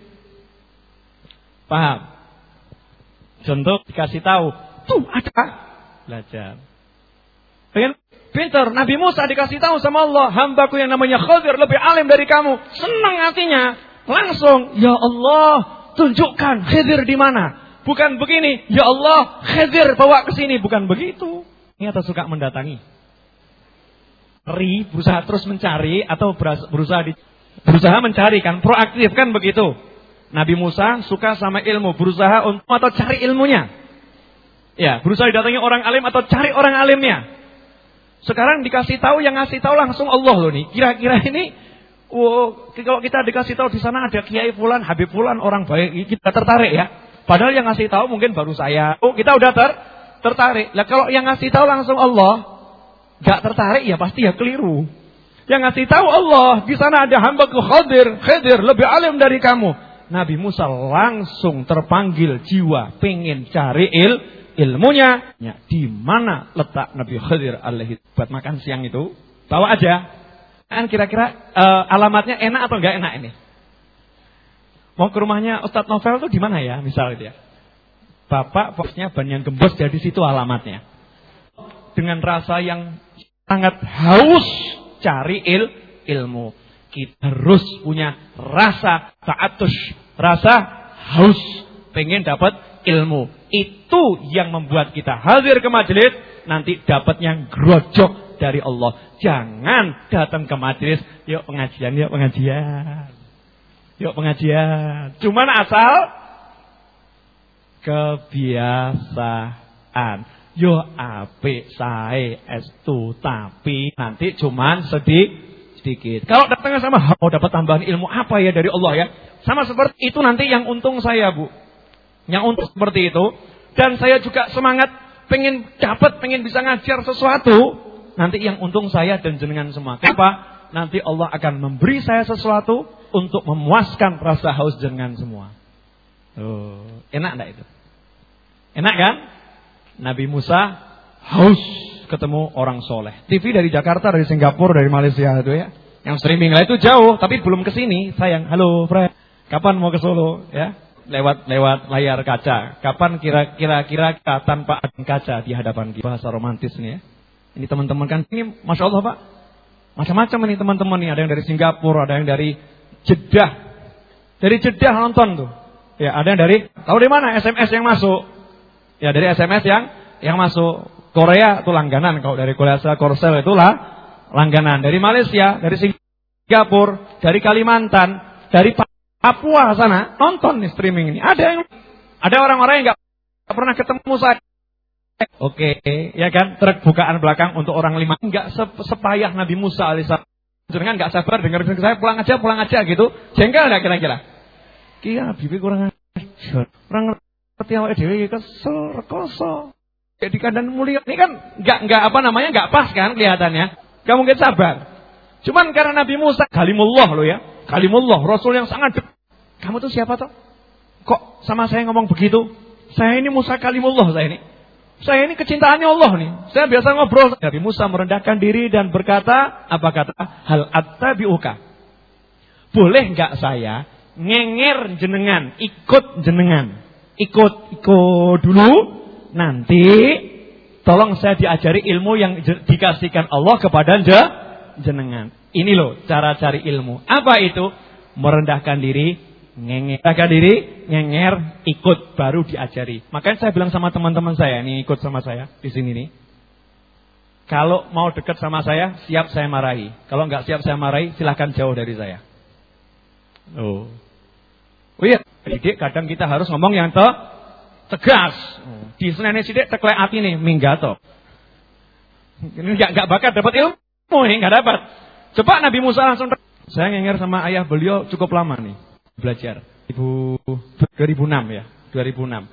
Speaker 2: Paham? Contoh dikasih tahu, tuh ada belajar. Pengen pintar, Nabi Musa dikasih tahu sama Allah, hambaku yang namanya Khadir lebih alim dari kamu. Senang hatinya, langsung, ya Allah, tunjukkan Khidir di mana. Bukan begini, ya Allah, Khidir bawa ke sini, bukan begitu. Ini atau suka mendatangi. Ri, berusaha terus mencari atau berusaha di, berusaha mencari kan, proaktif kan begitu. Nabi Musa suka sama ilmu, berusaha untuk atau cari ilmunya. Ya, berusaha didatangi orang alim atau cari orang alimnya. Sekarang dikasih tahu, yang ngasih tahu langsung Allah loh nih. Kira-kira ini, oh, kalau kita dikasih tahu di sana ada Kiai Fulan, Habib Fulan, orang baik, kita tertarik ya. Padahal yang ngasih tahu mungkin baru saya. Oh, kita udah ter tertarik. Lah kalau yang ngasih tahu langsung Allah, gak tertarik ya pasti ya keliru. Yang ngasih tahu Allah, di sana ada hambaku Khadir, Khadir lebih alim dari kamu. Nabi Musa langsung terpanggil jiwa, pengen cari il, ilmunya. Ya, di mana letak Nabi Khadir alaihi buat makan siang itu? Bawa aja. Kan kira-kira uh, alamatnya enak atau enggak enak ini? Mau ke rumahnya Ustadz Novel tuh di mana ya? Misalnya dia. Bapak posnya Banyan Gembos, jadi situ alamatnya. Dengan rasa yang sangat haus cari il, ilmu. Kita harus punya rasa ta'atush, rasa haus pengen dapat ilmu. Itu yang membuat kita hadir ke majelis, nanti dapatnya grojok dari Allah. Jangan datang ke majelis, yuk pengajian, yuk pengajian. Yuk pengajian. Cuman asal kebiasaan. Yo apik sae estu, tapi nanti cuman sedikit sedikit. Kalau datangnya sama mau dapat tambahan ilmu apa ya dari Allah ya? Sama seperti itu nanti yang untung saya, Bu. Yang untung seperti itu, dan saya juga semangat pengen dapat, pengen bisa ngajar sesuatu. Nanti yang untung saya dan jenengan semua. Kenapa? Nanti Allah akan memberi saya sesuatu untuk memuaskan rasa haus jenengan semua. Oh, enak enggak itu? Enak kan? Nabi Musa haus ketemu orang soleh. T V dari Jakarta, dari Singapura, dari Malaysia itu ya. Yang streaming lah itu jauh, tapi belum ke sini. Sayang, halo Fred, kapan mau ke Solo ya? Lewat lewat layar kaca. Kapan kira-kira kira tanpa kaca di hadapan kita? Bahasa romantis nih ya. Ini teman-teman kan ini, masya Allah Pak, macam-macam ini teman-teman nih. Ada yang dari Singapura, ada yang dari Jeddah. Dari Jeddah nonton tuh. Ya, ada yang dari, tahu dari mana S M S yang masuk? Ya dari S M S yang yang masuk. Korea itu langganan. Kalau dari Korea Korsel itulah langganan. Dari Malaysia, dari Singapura, dari Kalimantan, dari Papua sana nonton nih streaming ini. Ada yang ada orang-orang yang nggak pernah ketemu saya. Oke, ya kan? Terbukaan belakang untuk orang lima. Nggak sepayah Nabi Musa alaihissalam. Jangan nggak sabar dengar saya pulang aja, pulang aja gitu. Jengkel nggak kira-kira? Kira bibi kurang Orang ngerti awake dhewe kesel, rekoso. Jadi kandang mulia ini kan enggak enggak apa namanya enggak pas kan kelihatannya. Enggak mungkin sabar. Cuman karena Nabi Musa kalimullah loh ya. Kalimullah, Rasul yang sangat dekat. Kamu tuh siapa toh? Kok sama saya ngomong begitu? Saya ini Musa kalimullah saya ini. Saya ini kecintaannya Allah nih. Saya biasa ngobrol. Nabi Musa merendahkan diri dan berkata, apa kata? Hal attabi'uka. Boleh enggak saya ngenger jenengan, ikut jenengan. Ikut, ikut dulu. Nanti tolong saya diajari ilmu yang dikasihkan Allah kepada jenengan. Ini loh cara cari ilmu. Apa itu? Merendahkan diri, ngenger, merendahkan diri, ngenger, ikut baru diajari. Makanya saya bilang sama teman-teman saya, nih ikut sama saya di sini nih. Kalau mau dekat sama saya, siap saya marahi. Kalau nggak siap saya marahi, silahkan jauh dari saya. Oh, oh iya, didik kadang kita harus ngomong yang te tegas. Di senene sidik teklek ati nih minggato. Ini enggak enggak bakal dapat ilmu nih, enggak dapat. Coba Nabi Musa langsung, saya ngenger sama ayah beliau cukup lama nih belajar. dua ribu enam ya, dua ribu enam.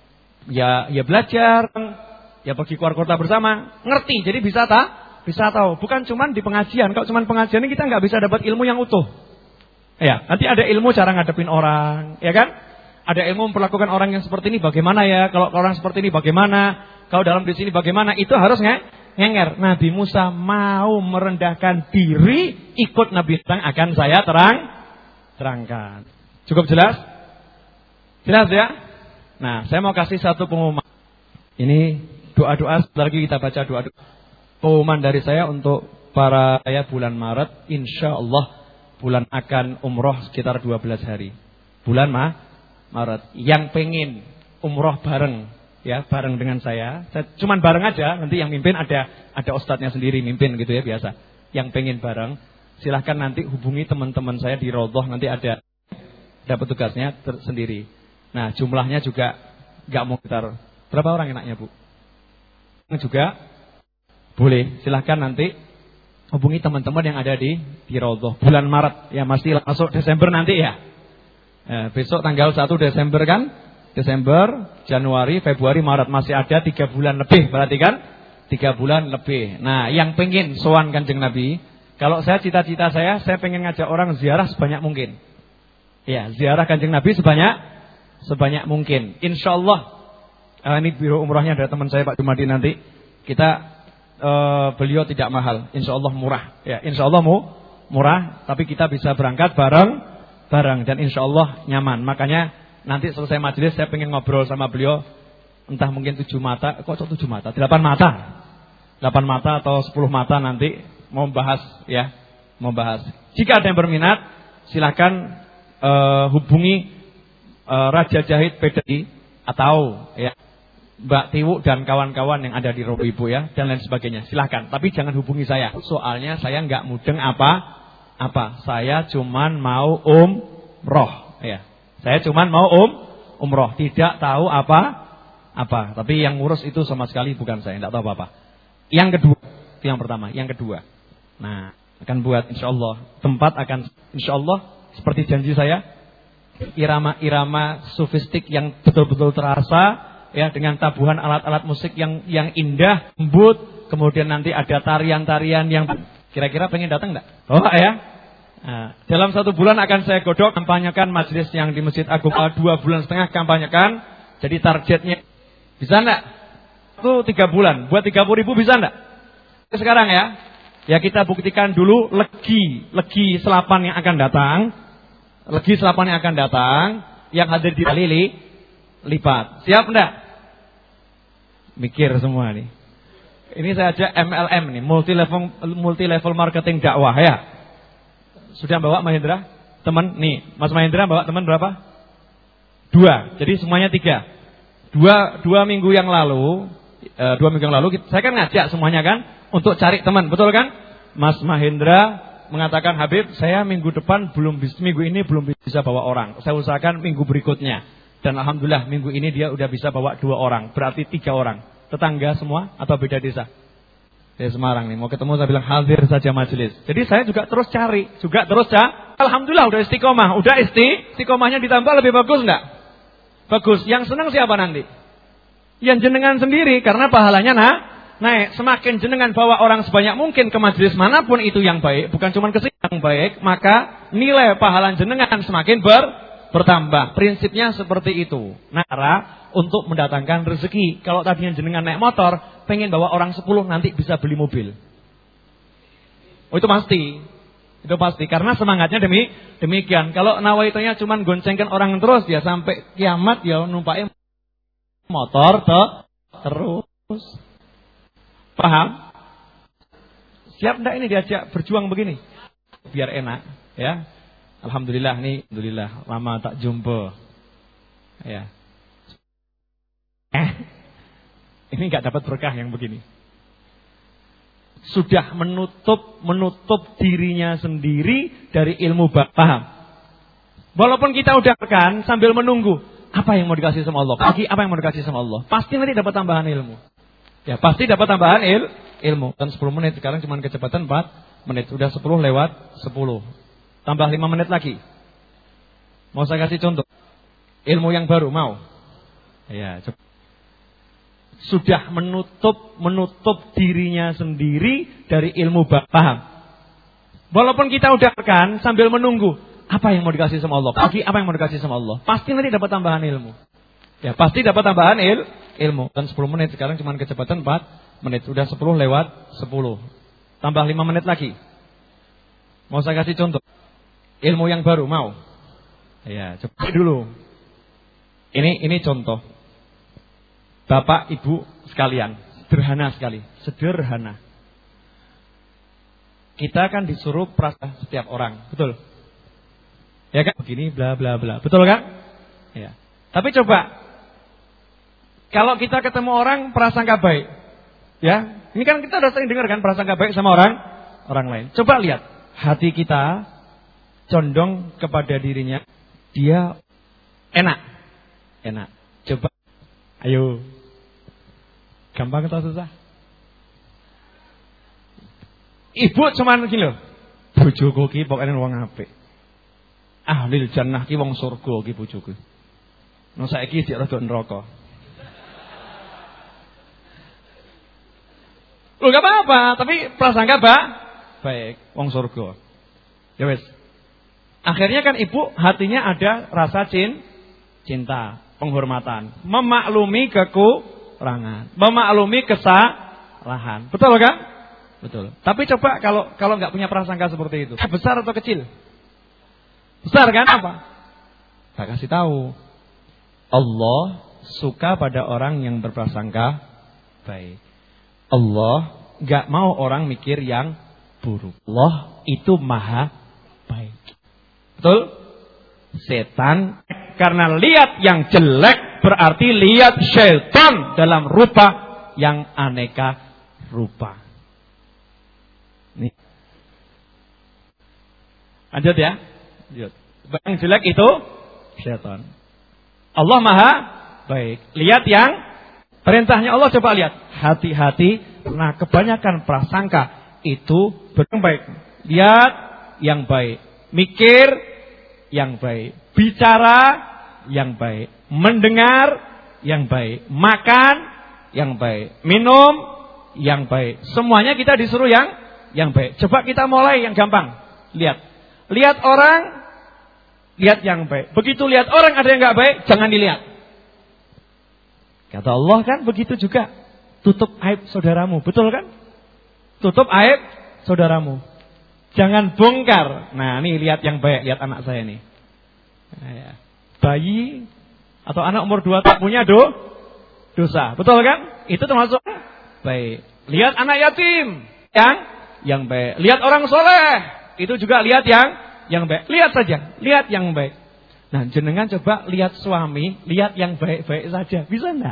Speaker 2: Ya ya belajar, ya pergi keluar kota bersama, ngerti. Jadi bisa tak? Bisa tahu. Bukan cuman di pengajian. Kalau cuman pengajian ini kita enggak bisa dapat ilmu yang utuh. Ya, nanti ada ilmu cara ngadepin orang, ya kan? Ada ilmu memperlakukan orang yang seperti ini bagaimana ya? Kalau orang seperti ini bagaimana? Kalau dalam di sini bagaimana? Itu harus nge ngenger. Nabi Musa mau merendahkan diri, ikut Nabi Musa akan saya terang terangkan. Cukup jelas? Jelas ya? Nah, saya mau kasih satu pengumuman. Ini doa-doa, sebentar lagi kita baca doa-doa. Pengumuman dari saya untuk para ya bulan Maret, insya Allah bulan akan umroh sekitar dua belas hari. Bulan mah Maret, yang pengen umroh bareng, ya bareng dengan saya, saya cuman bareng aja. Nanti yang mimpin ada ada ustadznya sendiri mimpin gitu ya biasa. Yang pengen bareng, silahkan nanti hubungi teman-teman saya di Raudhah, nanti ada ada petugasnya tersendiri. Nah jumlahnya juga nggak mau sekitar berapa orang enaknya bu? Juga boleh, silahkan nanti hubungi teman-teman yang ada di di Raudhah. Bulan Maret ya, masih masuk Desember nanti ya. Nah, besok tanggal satu Desember kan? Desember, Januari, Februari, Maret. Masih ada tiga bulan lebih. Berarti kan? tiga bulan lebih. Nah, yang pengen sowan Kanjeng Nabi. Kalau saya cita-cita saya, saya pengen ngajak orang ziarah sebanyak mungkin. Ya, ziarah Kanjeng Nabi sebanyak sebanyak mungkin. Insya Allah. Uh, ini biro umrahnya ada teman saya Pak Jumadi nanti. Kita, uh, beliau tidak mahal. Insya Allah murah. Ya, insya Allah mu, murah. Tapi kita bisa berangkat bareng. Barang dan insya Allah nyaman. Makanya nanti selesai majelis saya pengen ngobrol sama beliau. Entah mungkin tujuh mata. Kok tujuh mata? Delapan mata. Delapan mata atau sepuluh mata nanti mau bahas ya. Mau bahas. Jika ada yang berminat, silakan uh, hubungi uh, Raja Jahid P D I atau ya Mbak Tiwu dan kawan-kawan yang ada di Robo Ibu ya dan lain sebagainya. Silakan. Tapi jangan hubungi saya. Soalnya saya nggak mudeng apa. Apa? Saya cuman mau umroh, ya. Saya cuman mau um umroh, tidak tahu apa apa. Tapi yang ngurus itu sama sekali bukan saya, tidak tahu apa-apa. Yang kedua, itu yang pertama. Yang kedua, nah akan buat insya Allah tempat akan insya Allah seperti janji saya, irama-irama sufistik yang betul-betul terasa, ya dengan tabuhan alat-alat musik yang yang indah, lembut. Kemudian nanti ada tarian-tarian yang kira-kira pengen datang enggak? Oh ya. Nah, dalam satu bulan akan saya godok kampanyekan majelis yang di Masjid Agung. Dua bulan setengah kampanyekan. Jadi targetnya bisa enggak? Itu tiga bulan. Buat tiga puluh ribu bisa enggak? Sekarang ya. Ya kita buktikan dulu legi legi selapan yang akan datang. Legi selapan yang akan datang. Yang hadir di Lili lipat. Siap enggak? Mikir semua nih. Ini saya aja M L M nih, multi level multi level marketing dakwah ya. Sudah bawa Mahendra? Teman nih, Mas Mahendra bawa teman berapa? Dua. Jadi semuanya tiga. Dua dua minggu yang lalu, e, dua minggu yang lalu saya kan ngajak semuanya kan untuk cari teman, betul kan? Mas Mahendra mengatakan, Habib, saya minggu depan belum bisa, minggu ini belum bisa bawa orang. Saya usahakan minggu berikutnya. Dan alhamdulillah minggu ini dia udah bisa bawa dua orang, berarti tiga orang. Tetangga semua atau beda desa? Di Semarang nih, mau ketemu saya bilang hadir saja majelis. Jadi saya juga terus cari, juga terus cari. Alhamdulillah udah istiqomah, udah isti, istiqomahnya ditambah lebih bagus enggak? Bagus. Yang senang siapa nanti? Yang jenengan sendiri, karena pahalanya nah, naik. Semakin jenengan bawa orang sebanyak mungkin ke majelis manapun itu yang baik, bukan cuma ke sini yang baik, maka nilai pahala jenengan semakin ber, bertambah. Prinsipnya seperti itu. Nah, cara untuk mendatangkan rezeki. Kalau tadinya jenengan naik motor, pengen bawa orang sepuluh nanti bisa beli mobil. Oh, itu pasti. Itu pasti. Karena semangatnya demi demikian. Kalau nawaitunya cuma goncengkan orang terus, ya sampai kiamat ya numpakin motor tuh terus. Paham? Siap enggak ini diajak berjuang begini? Biar enak, ya. Alhamdulillah nih, alhamdulillah lama tak jumpa. Ya. Eh, ini enggak dapat berkah yang begini. Sudah menutup menutup dirinya sendiri dari ilmu bab. Paham? Walaupun kita udah kan sambil menunggu, apa yang mau dikasih sama Allah? Pagi apa yang mau dikasih sama Allah? Pasti nanti dapat tambahan ilmu. Ya, pasti dapat tambahan il, ilmu. Kan sepuluh menit, sekarang cuma kecepatan empat menit. Udah sepuluh lewat sepuluh. Tambah lima menit lagi. Mau saya kasih contoh? Ilmu yang baru mau? Ya, coba. Sudah menutup menutup dirinya sendiri dari ilmu bab. Paham? Walaupun kita udah kan sambil menunggu, apa yang mau dikasih sama Allah? Pagi apa yang mau dikasih sama Allah? Pasti nanti dapat tambahan ilmu. Ya, pasti dapat tambahan il, ilmu. Kan sepuluh menit, sekarang cuma kecepatan empat menit. Udah sepuluh lewat sepuluh. Tambah lima menit lagi. Mau saya kasih contoh? Ilmu yang baru mau? Ya, coba dulu. Ini ini contoh. Bapak, Ibu sekalian, sederhana sekali, sederhana. Kita kan disuruh perasa setiap orang, betul? Ya kan? Begini, bla bla bla, betul kan? Ya. Tapi coba, kalau kita ketemu orang prasangka baik, ya, ini kan kita udah sering dengar kan prasangka baik sama orang, orang lain. Coba lihat, hati kita condong kepada dirinya, dia enak, enak. Coba, ayo. Gampang atau susah? Ibu cuman gini loh. Bojoku ki pokoknya wong apik. Ahlil jannah ki wong surga ki bojoku. No saiki sik rada neraka. Loh gak apa-apa, tapi prasangka ba baik, wong surga. Ya wis. Akhirnya kan ibu hatinya ada rasa cin, cinta, penghormatan, memaklumi keku Rangan, memaklumi kesalahan. Betul kan? Betul. Tapi coba kalau kalau nggak punya prasangka seperti itu, besar atau kecil? Besar kan? Apa? Saya kasih tahu. Allah suka pada orang yang berprasangka baik. Allah nggak mau orang mikir yang buruk. Allah itu maha baik. Betul? Setan karena lihat yang jelek berarti lihat syaitan dalam rupa yang aneka rupa. Nih. Lanjut ya. Lanjut. Yang jelek itu syaitan. Allah maha baik. Lihat yang perintahnya Allah, coba lihat. Hati-hati. Nah, kebanyakan prasangka itu yang baik. Lihat yang baik. Mikir yang baik. Bicara yang baik. Mendengar yang baik. Makan yang baik. Minum yang baik. Semuanya kita disuruh yang yang baik. Coba kita mulai yang gampang. Lihat. Lihat orang, lihat yang baik. Begitu lihat orang ada yang enggak baik, jangan dilihat. Kata Allah kan begitu juga. Tutup aib saudaramu. Betul kan? Tutup aib saudaramu. Jangan bongkar. Nah, ini lihat yang baik. Lihat anak saya nih. Nah, ya. Bayi atau anak umur dua tahun punya do, dosa. Betul kan? Itu termasuk baik. Lihat anak yatim yang yang baik. Lihat orang soleh. Itu juga lihat yang yang baik. Lihat saja. Lihat yang baik. Nah, jenengan coba lihat suami. Lihat yang baik-baik saja. Bisa enggak?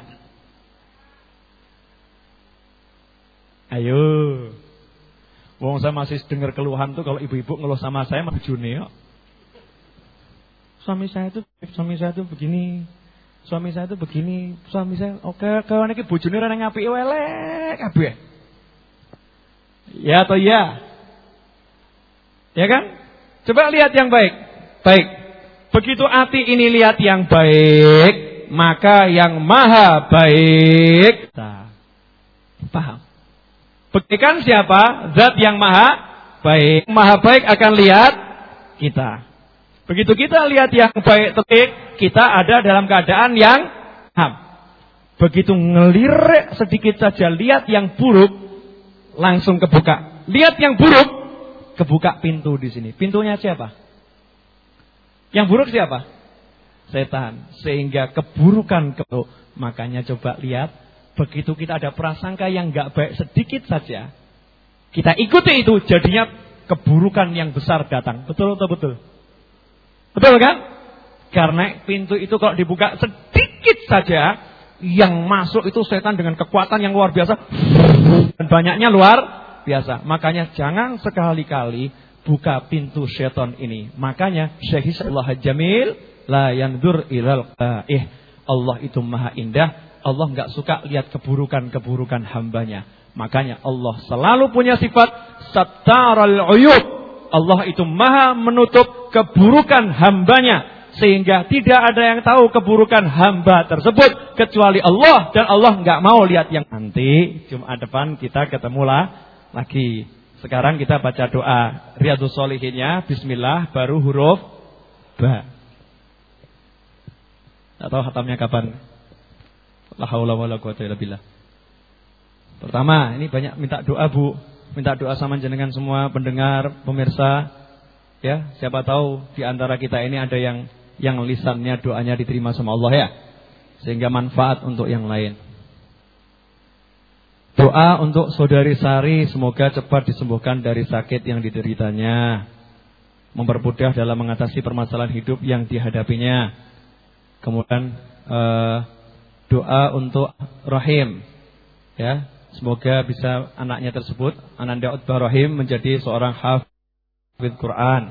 Speaker 2: Ayo. Wong saya masih dengar keluhan tuh kalau ibu-ibu ngeluh sama saya mah bojone kok. Suami saya itu suami saya itu begini. Suami saya itu begini, suami saya oke, kawan iki bojone ra nang apike elek kabeh. Ya atau ya? Ya kan? Coba lihat yang baik. Baik. Begitu hati ini lihat yang baik, maka yang maha baik. Nah, paham? Bagaikan siapa? Zat yang maha baik. Maha baik akan lihat kita. Begitu kita lihat yang baik tetik, kita ada dalam keadaan yang ham. Begitu ngelirik sedikit saja lihat yang buruk, langsung kebuka. Lihat yang buruk, kebuka pintu di sini. Pintunya siapa? Yang buruk siapa? Setan. Sehingga keburukan keburukan. Makanya coba lihat, begitu kita ada prasangka yang enggak baik sedikit saja, kita ikuti itu, jadinya keburukan yang besar datang. Betul atau betul? Betul kan? Karena pintu itu kalau dibuka sedikit saja, yang masuk itu setan dengan kekuatan yang luar biasa. Dan banyaknya luar biasa. Makanya jangan sekali-kali buka pintu setan ini. Makanya Syekh Allah Jamil la yandur ilal qaih. Allah itu maha indah. Allah enggak suka lihat keburukan-keburukan hambanya. Makanya Allah selalu punya sifat Sattarul Uyub. Allah itu maha menutup keburukan hambanya, sehingga tidak ada yang tahu keburukan hamba tersebut kecuali Allah. Dan Allah enggak mau lihat yang nanti. Jumat depan kita ketemulah lagi. Sekarang kita baca doa Riyadhus Shalihinnya. Bismillah baru huruf ba. Tak tahu khatamnya kapan. La haula wala quwata illa billah. Pertama, ini banyak minta doa, Bu. Minta doa sama jenengan semua pendengar, pemirsa. Ya, siapa tahu di antara kita ini ada yang yang lisannya doanya diterima sama Allah ya. Sehingga manfaat untuk yang lain. Doa untuk saudari Sari, semoga cepat disembuhkan dari sakit yang dideritanya. Mempermudah dalam mengatasi permasalahan hidup yang dihadapinya. Kemudian eh, doa untuk Rahim, ya, semoga bisa anaknya tersebut, Ananda Utbah Rahim, menjadi seorang hafidz Quran.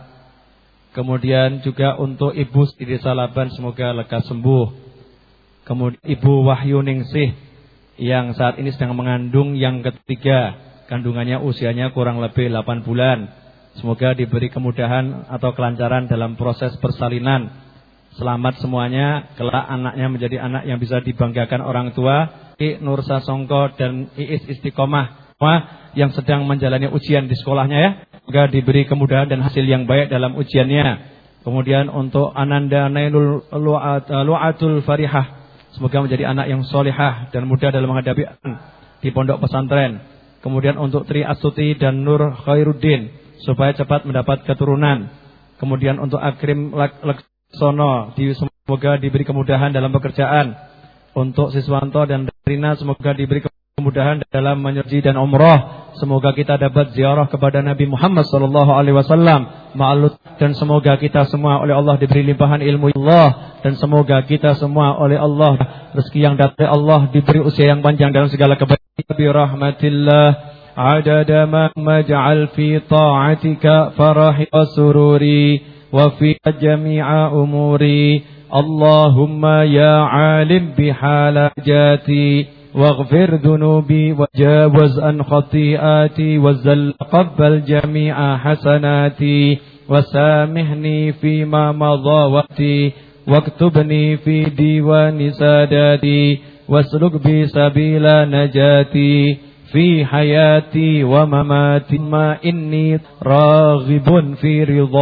Speaker 2: Kemudian juga untuk Ibu di Desa Laban, semoga lekas sembuh. Kemudian Ibu Wahyu Ningsih yang saat ini sedang mengandung yang ketiga, kandungannya usianya kurang lebih delapan bulan. Semoga diberi kemudahan atau kelancaran dalam proses persalinan. Selamat semuanya, kelak anaknya menjadi anak yang bisa dibanggakan orang tua. I Nur Sasongko dan Iis Istiqomah yang sedang menjalani ujian di sekolahnya ya. Semoga diberi kemudahan dan hasil yang baik dalam ujiannya. Kemudian untuk Ananda Nailul Lu'atul Farihah, semoga menjadi anak yang solihah dan mudah dalam menghadapi di pondok pesantren. Kemudian untuk Tri Astuti dan Nur Khairuddin, supaya cepat mendapat keturunan. Kemudian untuk Akrim Laksono, semoga diberi kemudahan dalam pekerjaan. Untuk Siswanto dan Rina, semoga diberi kemudahan dalam menyaji dan umrah. Semoga kita dapat ziarah kepada Nabi Muhammad sallallahu alaihi wasallam. Ma'alut, dan semoga kita semua oleh Allah diberi limpahan ilmu Allah, dan semoga kita semua oleh Allah rezeki yang datang Allah, diberi usia yang panjang dalam segala kebaikan. Bi rahmatillah adada ma maj'al fi ta'atika farahi wa sururi wa fi jami'a umuri. Allahumma ya alim bihalajati waghfir dhunubi wajawaz an khati'ati wazal qabbal jami'a hasanati wasamihni fima madawati waktubni fi diwani sadati wasluk bi sabila najati fi hayati wa mamati ma inni raghibun fi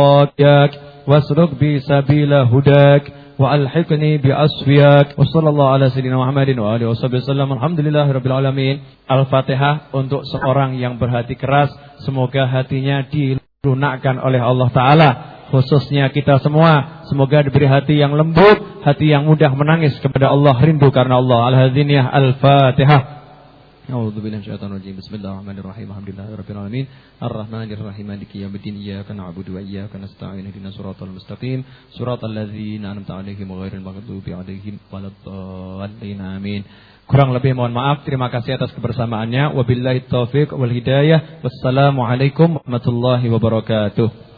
Speaker 2: ridhayak wasluk bi sabila hudak wa alhiqni bi asfiyak. Wa sallallahu ala sayyidina Muhammadin wa alihi wasallam. Alhamdulillahirabbil alamin. Al-Fatihah untuk seorang yang berhati keras, semoga hatinya dilunakkan oleh Allah taala. Khususnya kita semua, semoga diberi hati yang lembut, hati yang mudah menangis kepada Allah, rindu karena Allah. Al-Hadiniyah Al-Fatihah. A'udzu billahi minasyaitonir rajim. Bismillahirrahmanirrahim. Alhamdulillahirabbil alamin. Arrahmanirrahim. Maliki yaumiddin. Iyyaka na'budu wa iyyaka nasta'in. Ihdinas siratal mustaqim. Siratal ladzina an'amta 'alaihim ghairil maghdubi 'alaihim waladdallin. Amin. Kurang lebih mohon maaf. Terima kasih atas kebersamaannya. Wabillahi taufiq wal hidayah. Wassalamualaikum warahmatullahi wabarakatuh.